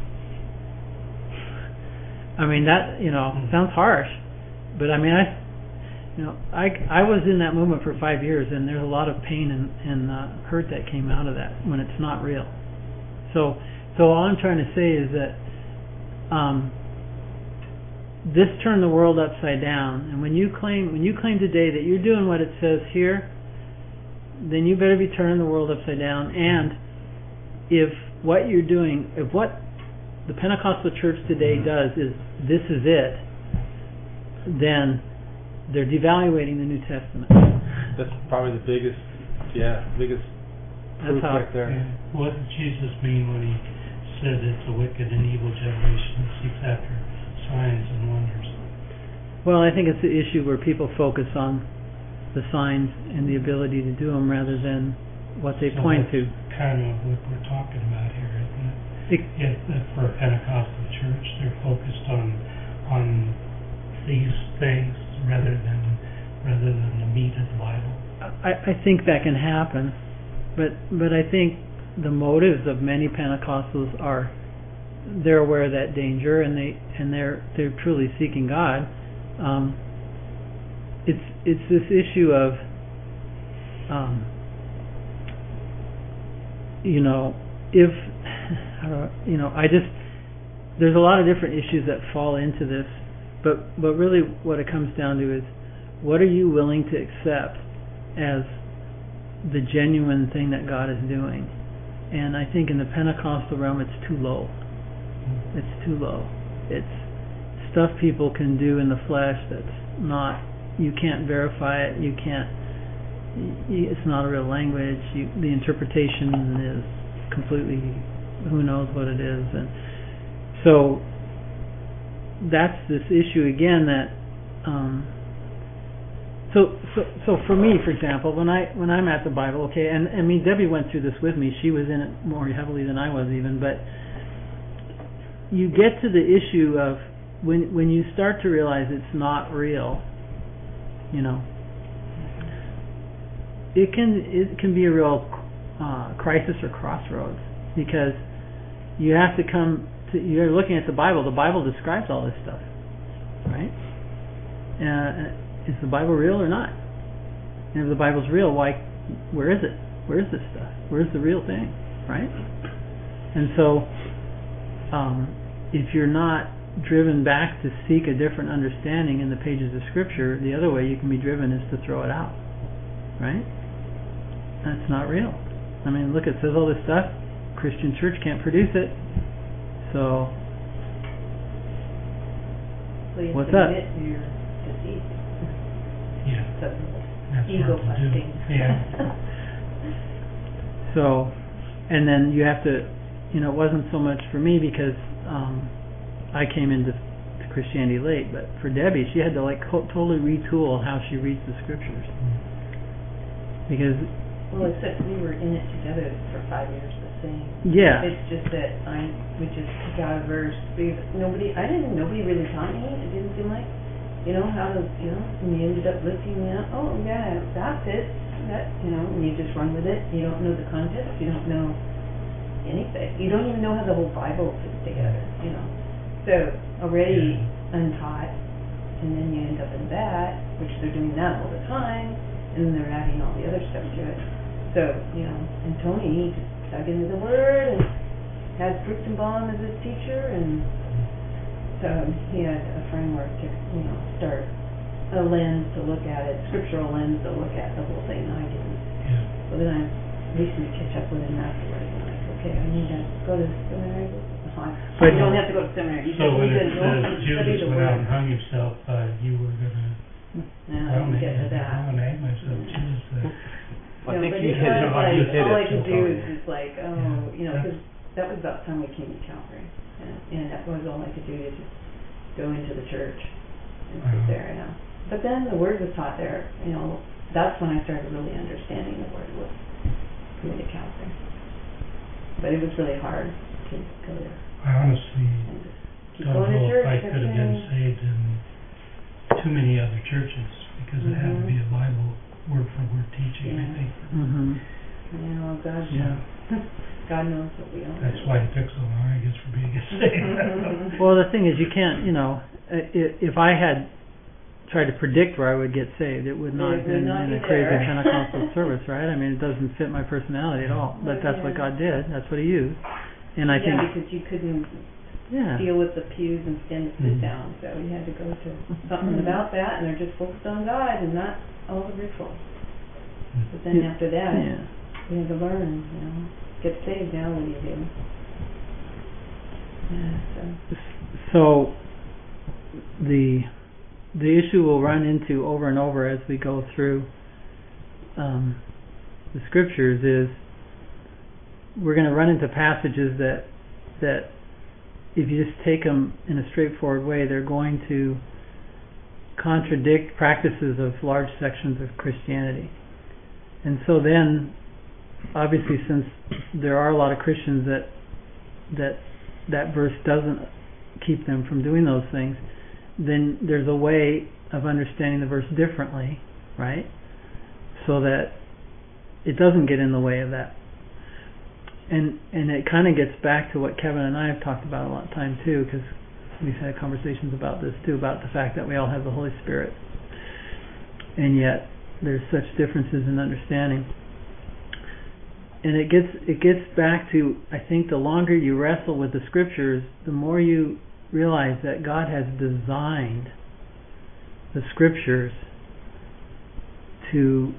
I mean, that, you know, sounds harsh, but I mean, I, you know, I, I was in that movement for five years, and there's a lot of pain and, and uh, hurt that came out of that when it's not real. So, so all I'm trying to say is that um, this turned the world upside down. And when you claim, when you claim today that you're doing what it says here, then you better be turning the world upside down. And if what you're doing, if what the Pentecostal church today does is this is it, then they're devaluating the New Testament. That's probably the biggest, yeah, biggest. That's how. Right there. Yeah. What did Jesus mean when he said it's a wicked and evil generation that seeks after signs and wonders? Well, I think it's the issue where people focus on the signs and the ability to do them rather than what they so point to. Kind of what we're talking about here, isn't it? it yeah, that for a Pentecostal church, they're focused on on these things rather than rather than the meat of the Bible. I, I think that can happen. But but I think the motives of many Pentecostals are they're aware of that danger and they and they're they're truly seeking God. Um, it's it's this issue of um, you know if I don't, you know I just there's a lot of different issues that fall into this, but but really what it comes down to is what are you willing to accept as the genuine thing that God is doing. And I think in the Pentecostal realm it's too low. It's too low. It's stuff people can do in the flesh that's not, you can't verify it, you can't, you, it's not a real language, you, the interpretation is completely, who knows what it is. And so that's this issue again that um, So, so, so for me, for example, when I when I'm at the Bible, okay, and I mean Debbie went through this with me. She was in it more heavily than I was even. But you get to the issue of when when you start to realize it's not real, you know, it can it can be a real uh, crisis or crossroads because you have to come to you're looking at the Bible. The Bible describes all this stuff, right? Uh, Is the Bible real or not? And if the Bible's real, why? Where is it? Where is this stuff? Where's the real thing, right? And so, um, if you're not driven back to seek a different understanding in the pages of Scripture, the other way you can be driven is to throw it out, right? That's not real. I mean, look, it says all this stuff. Christian church can't produce it, so, so you what's up? admit you're deceived. Yeah. So, That's ego hard to do. busting. Yeah. So, and then you have to, you know, it wasn't so much for me because um, I came into to Christianity late, but for Debbie, she had to like co- totally retool how she reads the Scriptures. Because well, except we were in it together for five years, the same. Yeah. It's just that I would just pick out a verse because nobody, I didn't, nobody really taught me. It didn't seem like. You know, how does, you know, and you ended up lifting it up, oh, yeah, that fits, that, you know, and you just run with it. You don't know the context, you don't know anything. You don't even know how the whole Bible fits together, you know. So, already untaught, and then you end up in that, which they're doing that all the time, and then they're adding all the other stuff to it. So, you know, and Tony, he just dug into the Word and had Fruits and Balm as his teacher, and so he had a framework to, you know, start a lens to look at it, scriptural lens to look at the whole thing. I didn't. Yeah. So then I recently catch up with him afterwards, and I'm like, okay, I need to go to seminary. But you don't have to go to seminary. You So said when you it said, go says study Judas the went out Word. and hung himself, uh, you were gonna, No, I well, didn't maybe get to that. I'm gonna hang myself, Jesus, uh, I No, think but you it hit was it. like, You hit all it, I could so do far. is just like, oh, Yeah, you know, that's- because that was about the time we came to Calvary, and, and that was all I could do, to just go into the church and sit Uh-huh. there, you know. But then the Word was taught there, you know, that's when I started really understanding the Word, was coming to Calvary. But it was really hard to go there I honestly and just keep don't going to know church. if I kept could have been saying- saved in too many other churches, because it had to Mhm. be a Bible word for word teaching, I Yeah. think. Mm-hmm. You know, God, Yeah. God knows what we don't know. That's why it took so long, I guess, for me to get saved. Well, the thing is, you can't, you know, i- if I had tried to predict where I would get saved, it would not It have would been not in be a crazy there. Pentecostal service, right? I mean, it doesn't fit my personality at all. But that's what Yeah. God did. That's what He used. And I yeah, think, because you couldn't yeah, deal with the pews and stand to sit Mhm. down, so you had to go to something about that, and they're just focused on God and not all the rituals. But then Yeah. after that, yeah. you had to learn, you know, get saved. Now what do you do? Yeah, so. So the the issue we'll run into over and over as we go through um, the scriptures is we're going to run into passages that that if you just take them in a straightforward way, they're going to contradict practices of large sections of Christianity. And so then, obviously, since there are a lot of Christians that that that verse doesn't keep them from doing those things, then there's a way of understanding the verse differently, right? So that it doesn't get in the way of that. And and it kind of gets back to what Kevin and I have talked about a lot of time too, because we've had conversations about this too, about the fact that we all have the Holy Spirit, and yet there's such differences in understanding. And it gets it gets back to, I think, the longer you wrestle with the scriptures, the more you realize that God has designed the scriptures to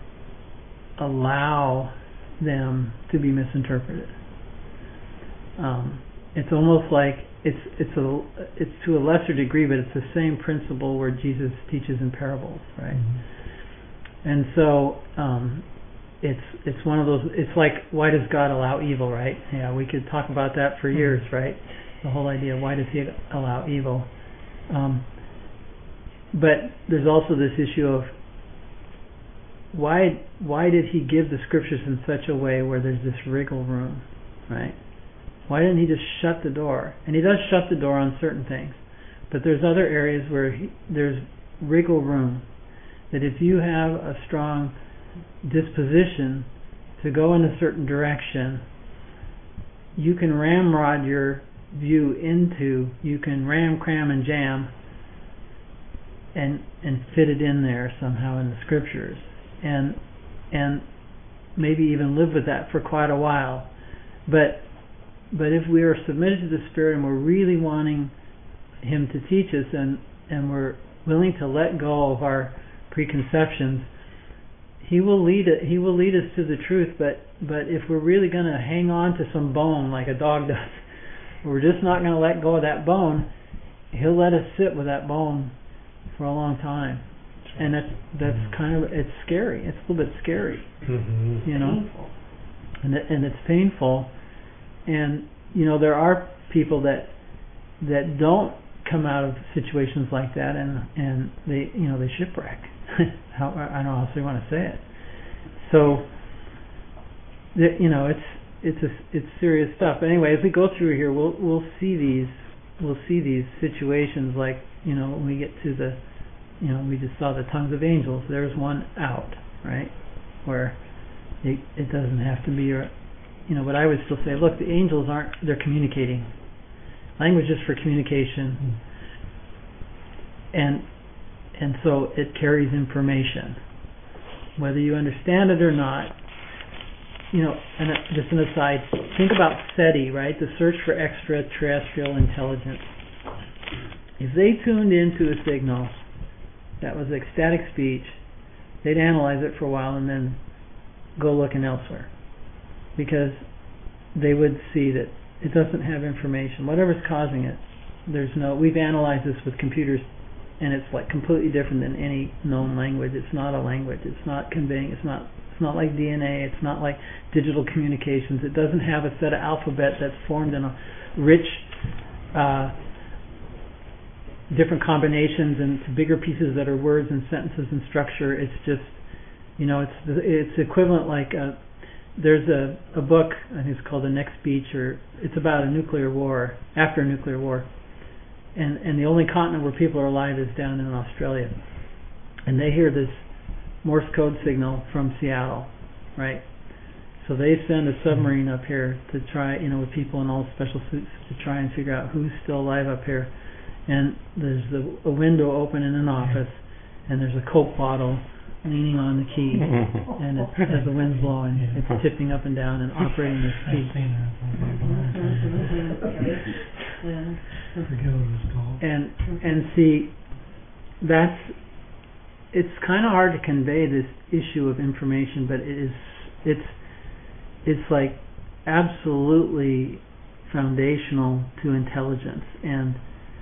allow them to be misinterpreted. Um, it's almost like it's it's a it's to a lesser degree, but it's the same principle where Jesus teaches in parables, right? Mm-hmm. And so um, it's it's one of those. It's like, why does God allow evil, right? Yeah, we could talk about that for years, right? The whole idea, why does He allow evil? Um, but there's also this issue of why why did He give the scriptures in such a way where there's this wriggle room, right? Why didn't He just shut the door? And He does shut the door on certain things, but there's other areas where he, there's wriggle room. That if you have a strong disposition to go in a certain direction, you can ramrod your view into, you can ram, cram, and jam, and and fit it in there somehow in the scriptures, and and maybe even live with that for quite a while. But but if we are submitted to the Spirit and we're really wanting Him to teach us, and and we're willing to let go of our preconceptions, He will lead it. He will lead us to the truth. But but if we're really going to hang on to some bone like a dog does, we're just not going to let go of that bone, He'll let us sit with that bone for a long time, and that's that's mm-hmm. kind of it's scary. It's a little bit scary, mm-hmm. you know, painful. and it, and it's painful. And you know, there are people that that don't come out of situations like that, and and they you know they shipwreck. How, I don't know how you want to say it. So, the, you know, it's it's a, it's serious stuff. But anyway, as we go through here, we'll we'll see these we'll see these situations, like, you know, when we get to the you know, we just saw the tongues of angels. There's one out, right? Where it, it doesn't have to be your, you know, but I would still say, look, the angels aren't, they're communicating. Language is for communication. Mm-hmm. And, and so it carries information. Whether you understand it or not, you know, and uh, just an aside, think about SETI, right? The search for extraterrestrial intelligence. If they tuned into a signal that was ecstatic speech, they'd analyze it for a while and then go looking elsewhere. Because they would see that it doesn't have information. Whatever's causing it, there's no, we've analyzed this with computers, and it's like completely different than any known language. It's not a language. It's not conveying. It's not. It's not like D N A. It's not like digital communications. It doesn't have a set of alphabet that's formed in a rich, uh, different combinations and bigger pieces that are words and sentences and structure. It's just, you know, it's it's equivalent like a, there's a a book, I think it's called The Next Speech, or it's about a nuclear war, after a nuclear war. And and the only continent where people are alive is down in Australia. And they hear this Morse code signal from Seattle, right? So they send a submarine up here to try, you know, with people in all special suits to try and figure out who's still alive up here. And there's a, a window open in an office, and there's a Coke bottle leaning on the key, and it's, as the wind's blowing, it's tipping up and down and operating the key. And and see, that's, it's kind of hard to convey this issue of information, but it is, it's, it's like absolutely foundational to intelligence. And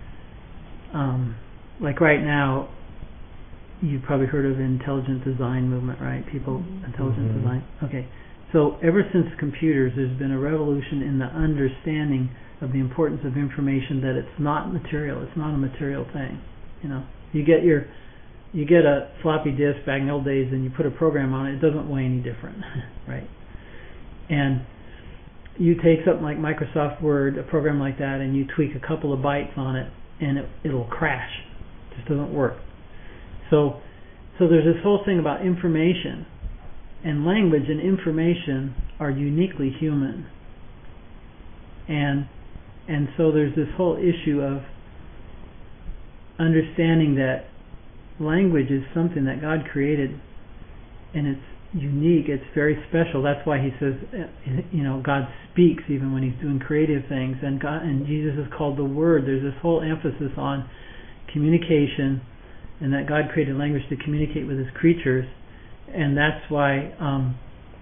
um, like right now, you've probably heard of the intelligent design movement, right? People, mm-hmm. intelligent mm-hmm. design. Okay. So ever since computers, there's been a revolution in the understanding of the importance of information, that it's not material. It's not a material thing. You know, you get your, you get a floppy disk back in the old days, and you put a program on it. It doesn't weigh any different, right? And you take something like Microsoft Word, a program like that, and you tweak a couple of bytes on it, and it, it'll crash. It just doesn't work. So, so there's this whole thing about information, and language and information are uniquely human. And and so there's this whole issue of understanding that language is something that God created, and it's unique. It's very special. That's why He says, you know, God speaks even when He's doing creative things, and God and Jesus is called the Word. There's this whole emphasis on communication, and that God created language to communicate with His creatures. And that's why um,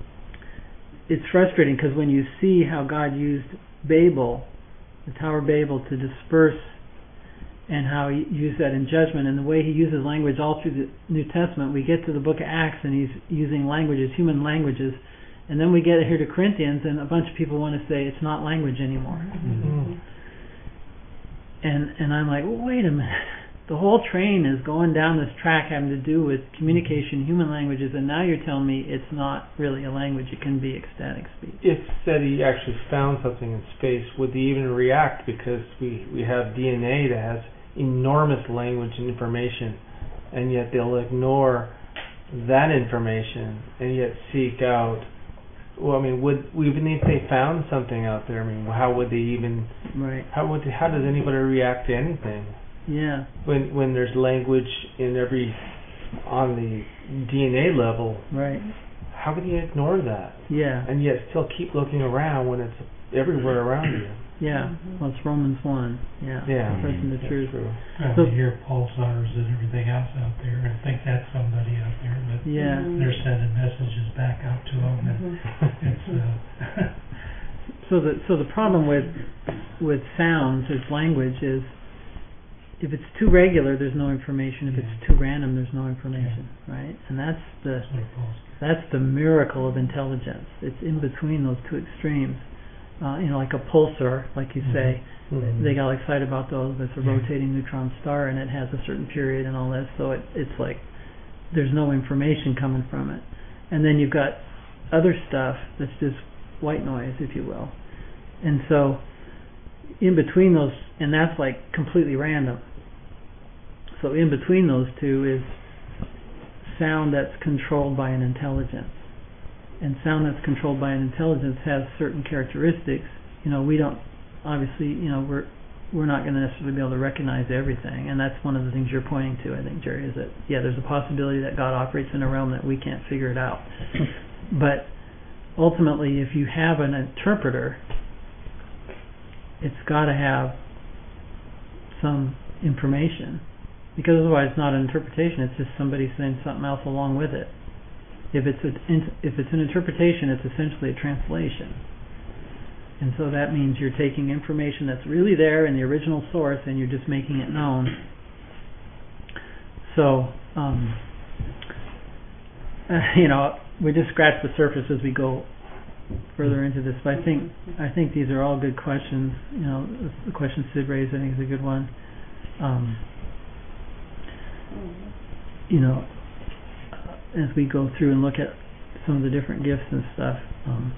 it's frustrating, because when you see how God used Babel, the Tower of Babel, to disperse, and how He used that in judgment, and the way He uses language all through the New Testament, we get to the book of Acts and He's using languages, human languages, and then we get here to Corinthians and a bunch of people want to say it's not language anymore. Mm-hmm. And and I'm like, well, wait a minute. The whole train is going down this track having to do with communication, human languages, and now you're telling me it's not really a language, it can be ecstatic speech. If SETI actually found something in space, would they even react? Because we, we have D N A that has enormous language and information, and yet they'll ignore that information and yet seek out. Well, I mean, would even if they found something out there, I mean, how would they even? Right. How would they, how does anybody react to anything? Yeah. When when there's language in every, on the D N A level. Right. How can you ignore that? Yeah. And yet still keep looking around when it's everywhere around you. Yeah. Mm-hmm. Well, it's Romans one. Yeah. Yeah. The person, the truth. True. And so, you hear pulsars and everything else out there, and think that's somebody out there, but yeah. they're sending messages back out to them, and mm-hmm. it's. Uh, so the so the problem with with sounds as language is, if it's too regular, there's no information. If yeah. it's too random, there's no information, yeah. right? And that's the that's the miracle of intelligence. It's in between those two extremes. Uh, you know, like a pulsar, like you mm-hmm. say, mm-hmm. they got excited about those. It's a yeah. rotating neutron star, and it has a certain period and all this. So it, it's like there's no information coming from it. And then you've got other stuff that's just white noise, if you will. And so in between those, and that's like completely random. So in between those two is sound that's controlled by an intelligence. And sound that's controlled by an intelligence has certain characteristics. You know, we don't, obviously, you know, we're we're not going to necessarily be able to recognize everything. And that's one of the things you're pointing to, I think, Jerry, is that, yeah, there's a possibility that God operates in a realm that we can't figure it out. But ultimately, if you have an interpreter, it's got to have some information, because otherwise it's not an interpretation, it's just somebody saying something else along with it. If it's a, if it's an interpretation, it's essentially a translation. And so that means you're taking information that's really there in the original source and you're just making it known. So, um, uh, you know, we just scratch the surface as we go further into this. But I think I think these are all good questions. You know, the question Sid raised, I think, is a good one. Um, you know, as we go through and look at some of the different gifts and stuff, um,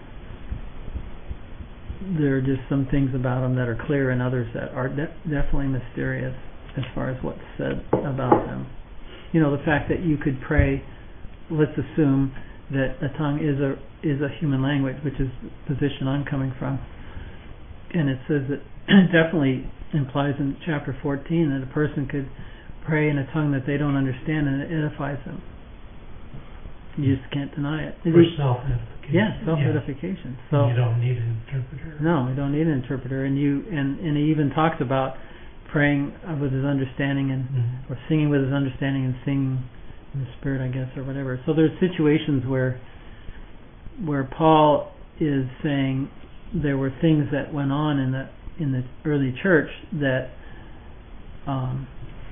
there are just some things about them that are clear and others that are de- definitely mysterious as far as what's said about them. You know, the fact that you could pray, let's assume that a tongue is a is a human language, which is the position I'm coming from. And it says that definitely implies in chapter fourteen that a person could pray in a tongue that they don't understand and it edifies them. You just can't deny it. For self-edification. Yeah, self-edification. Yeah. So you don't need an interpreter. No, we don't need an interpreter. And you and, and he even talks about praying with his understanding and Mm-hmm. or singing with his understanding and singing in the spirit, I guess, or whatever. So there's situations where where Paul is saying there were things that went on in the in the early church that um,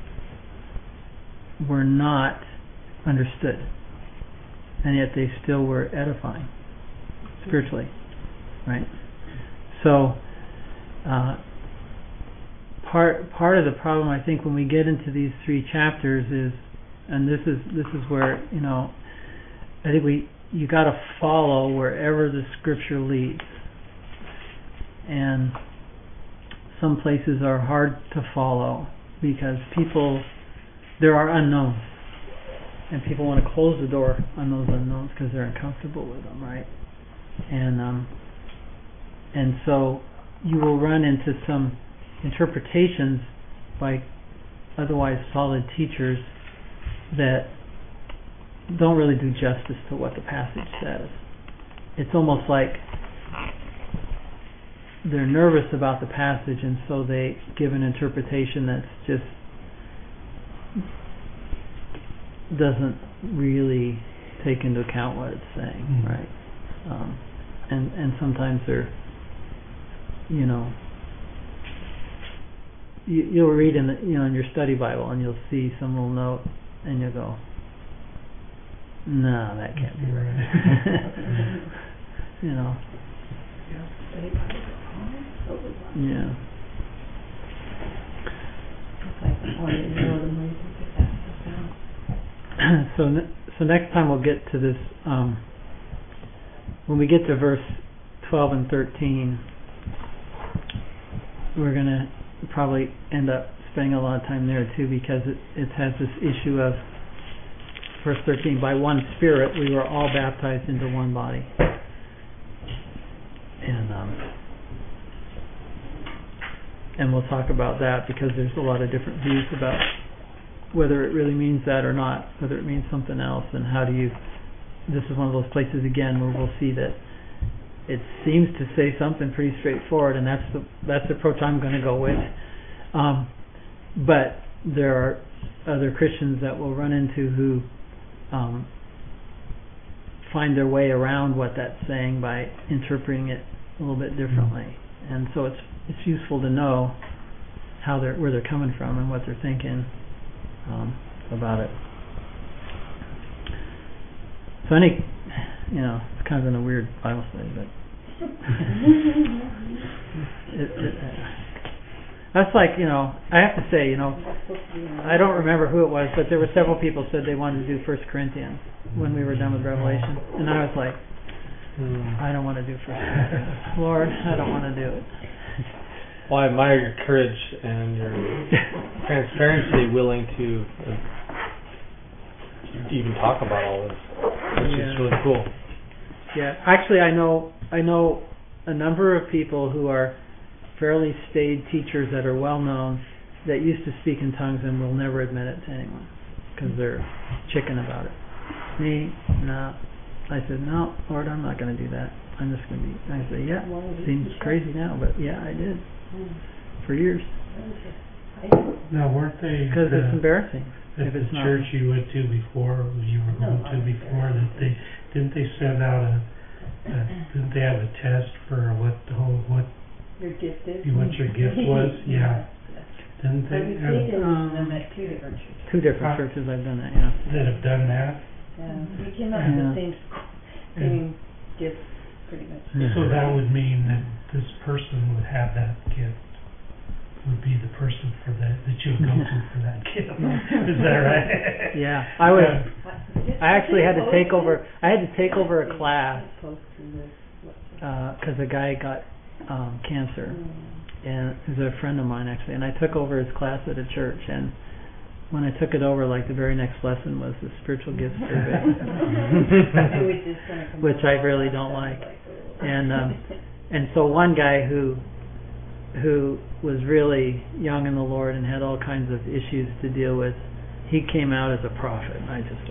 were not understood, and yet they still were edifying spiritually, right? So uh, part part of the problem, I think, when we get into these three chapters is, and this is this is where, you know, I think we you got to follow wherever the scripture leads, and some places are hard to follow because people there are unknowns, and people want to close the door on those unknowns because they're uncomfortable with them, right? And um, and so you will run into some interpretations by otherwise solid teachers that don't really do justice to what the passage says. It's almost like they're nervous about the passage, and so they give an interpretation that's just doesn't really take into account what it's saying, mm-hmm. right? Um, and and sometimes they're, you know, you, you'll read in the, you know in your study Bible and you'll see some little note and you'll go, no, that can't be right. You know. Yeah. So ne- so next time we'll get to this. Um, when we get to verse twelve and thirteen, we're going to probably end up spending a lot of time there too, because it, it has this issue of verse thirteen. By one Spirit we were all baptized into one body. And um, and we'll talk about that because there's a lot of different views about whether it really means that or not, whether it means something else, and how do you. This is one of those places again where we'll see that it seems to say something pretty straightforward, and that's the that's the approach I'm going to go with. Um, but there are other Christians that we'll run into who um, find their way around what that's saying by interpreting it a little bit differently, and so it's it's useful to know how they're where they're coming from and what they're thinking um, about it. So any, you know, it's kind of in a weird Bible study, but it, it, uh, that's like, you know, I have to say, you know, I don't remember who it was, but there were several people said they wanted to do First Corinthians when we were done with Revelation, and I was like, I don't want to do First Corinthians. Lord, I don't want to do it. Well, I admire your courage and your transparency, willing to uh, even talk about all this, which Yeah. is really cool. Yeah, actually, I know I know a number of people who are fairly staid teachers that are well known that used to speak in tongues and will never admit it to anyone because they're chicken about it. Me, no. I said, no, Lord, I'm not going to do that. I'm just going to be. I said, yeah, seems crazy now, but yeah, I did for years Now, weren't they because the, it's embarrassing at if the it's not. church you went to before, you were going to before, that they didn't they send out a, a didn't they have a test for what the whole what Your gift is? what your gift was? Yeah. Didn't But they we've have, taken Um, them at two different churches. Two different Huh? churches I've done that. Yeah. that have done that? Yeah, we came out with Yeah. the same, same gift, pretty much. So that would mean that this person would have that gift, would be the person for that, that you would go to for that gift. Is that right? Yeah, I was. Yeah. I actually had to take over. I had to take over a class Post in the website. because a guy got um, cancer, Mm. and he was a friend of mine actually. And I took over his class at a church. And when I took it over, like the very next lesson was the spiritual gifts survey, Which is kind of which I really don't like. And um, and so one guy who who was really young in the Lord and had all kinds of issues to deal with, he came out as a prophet. And I just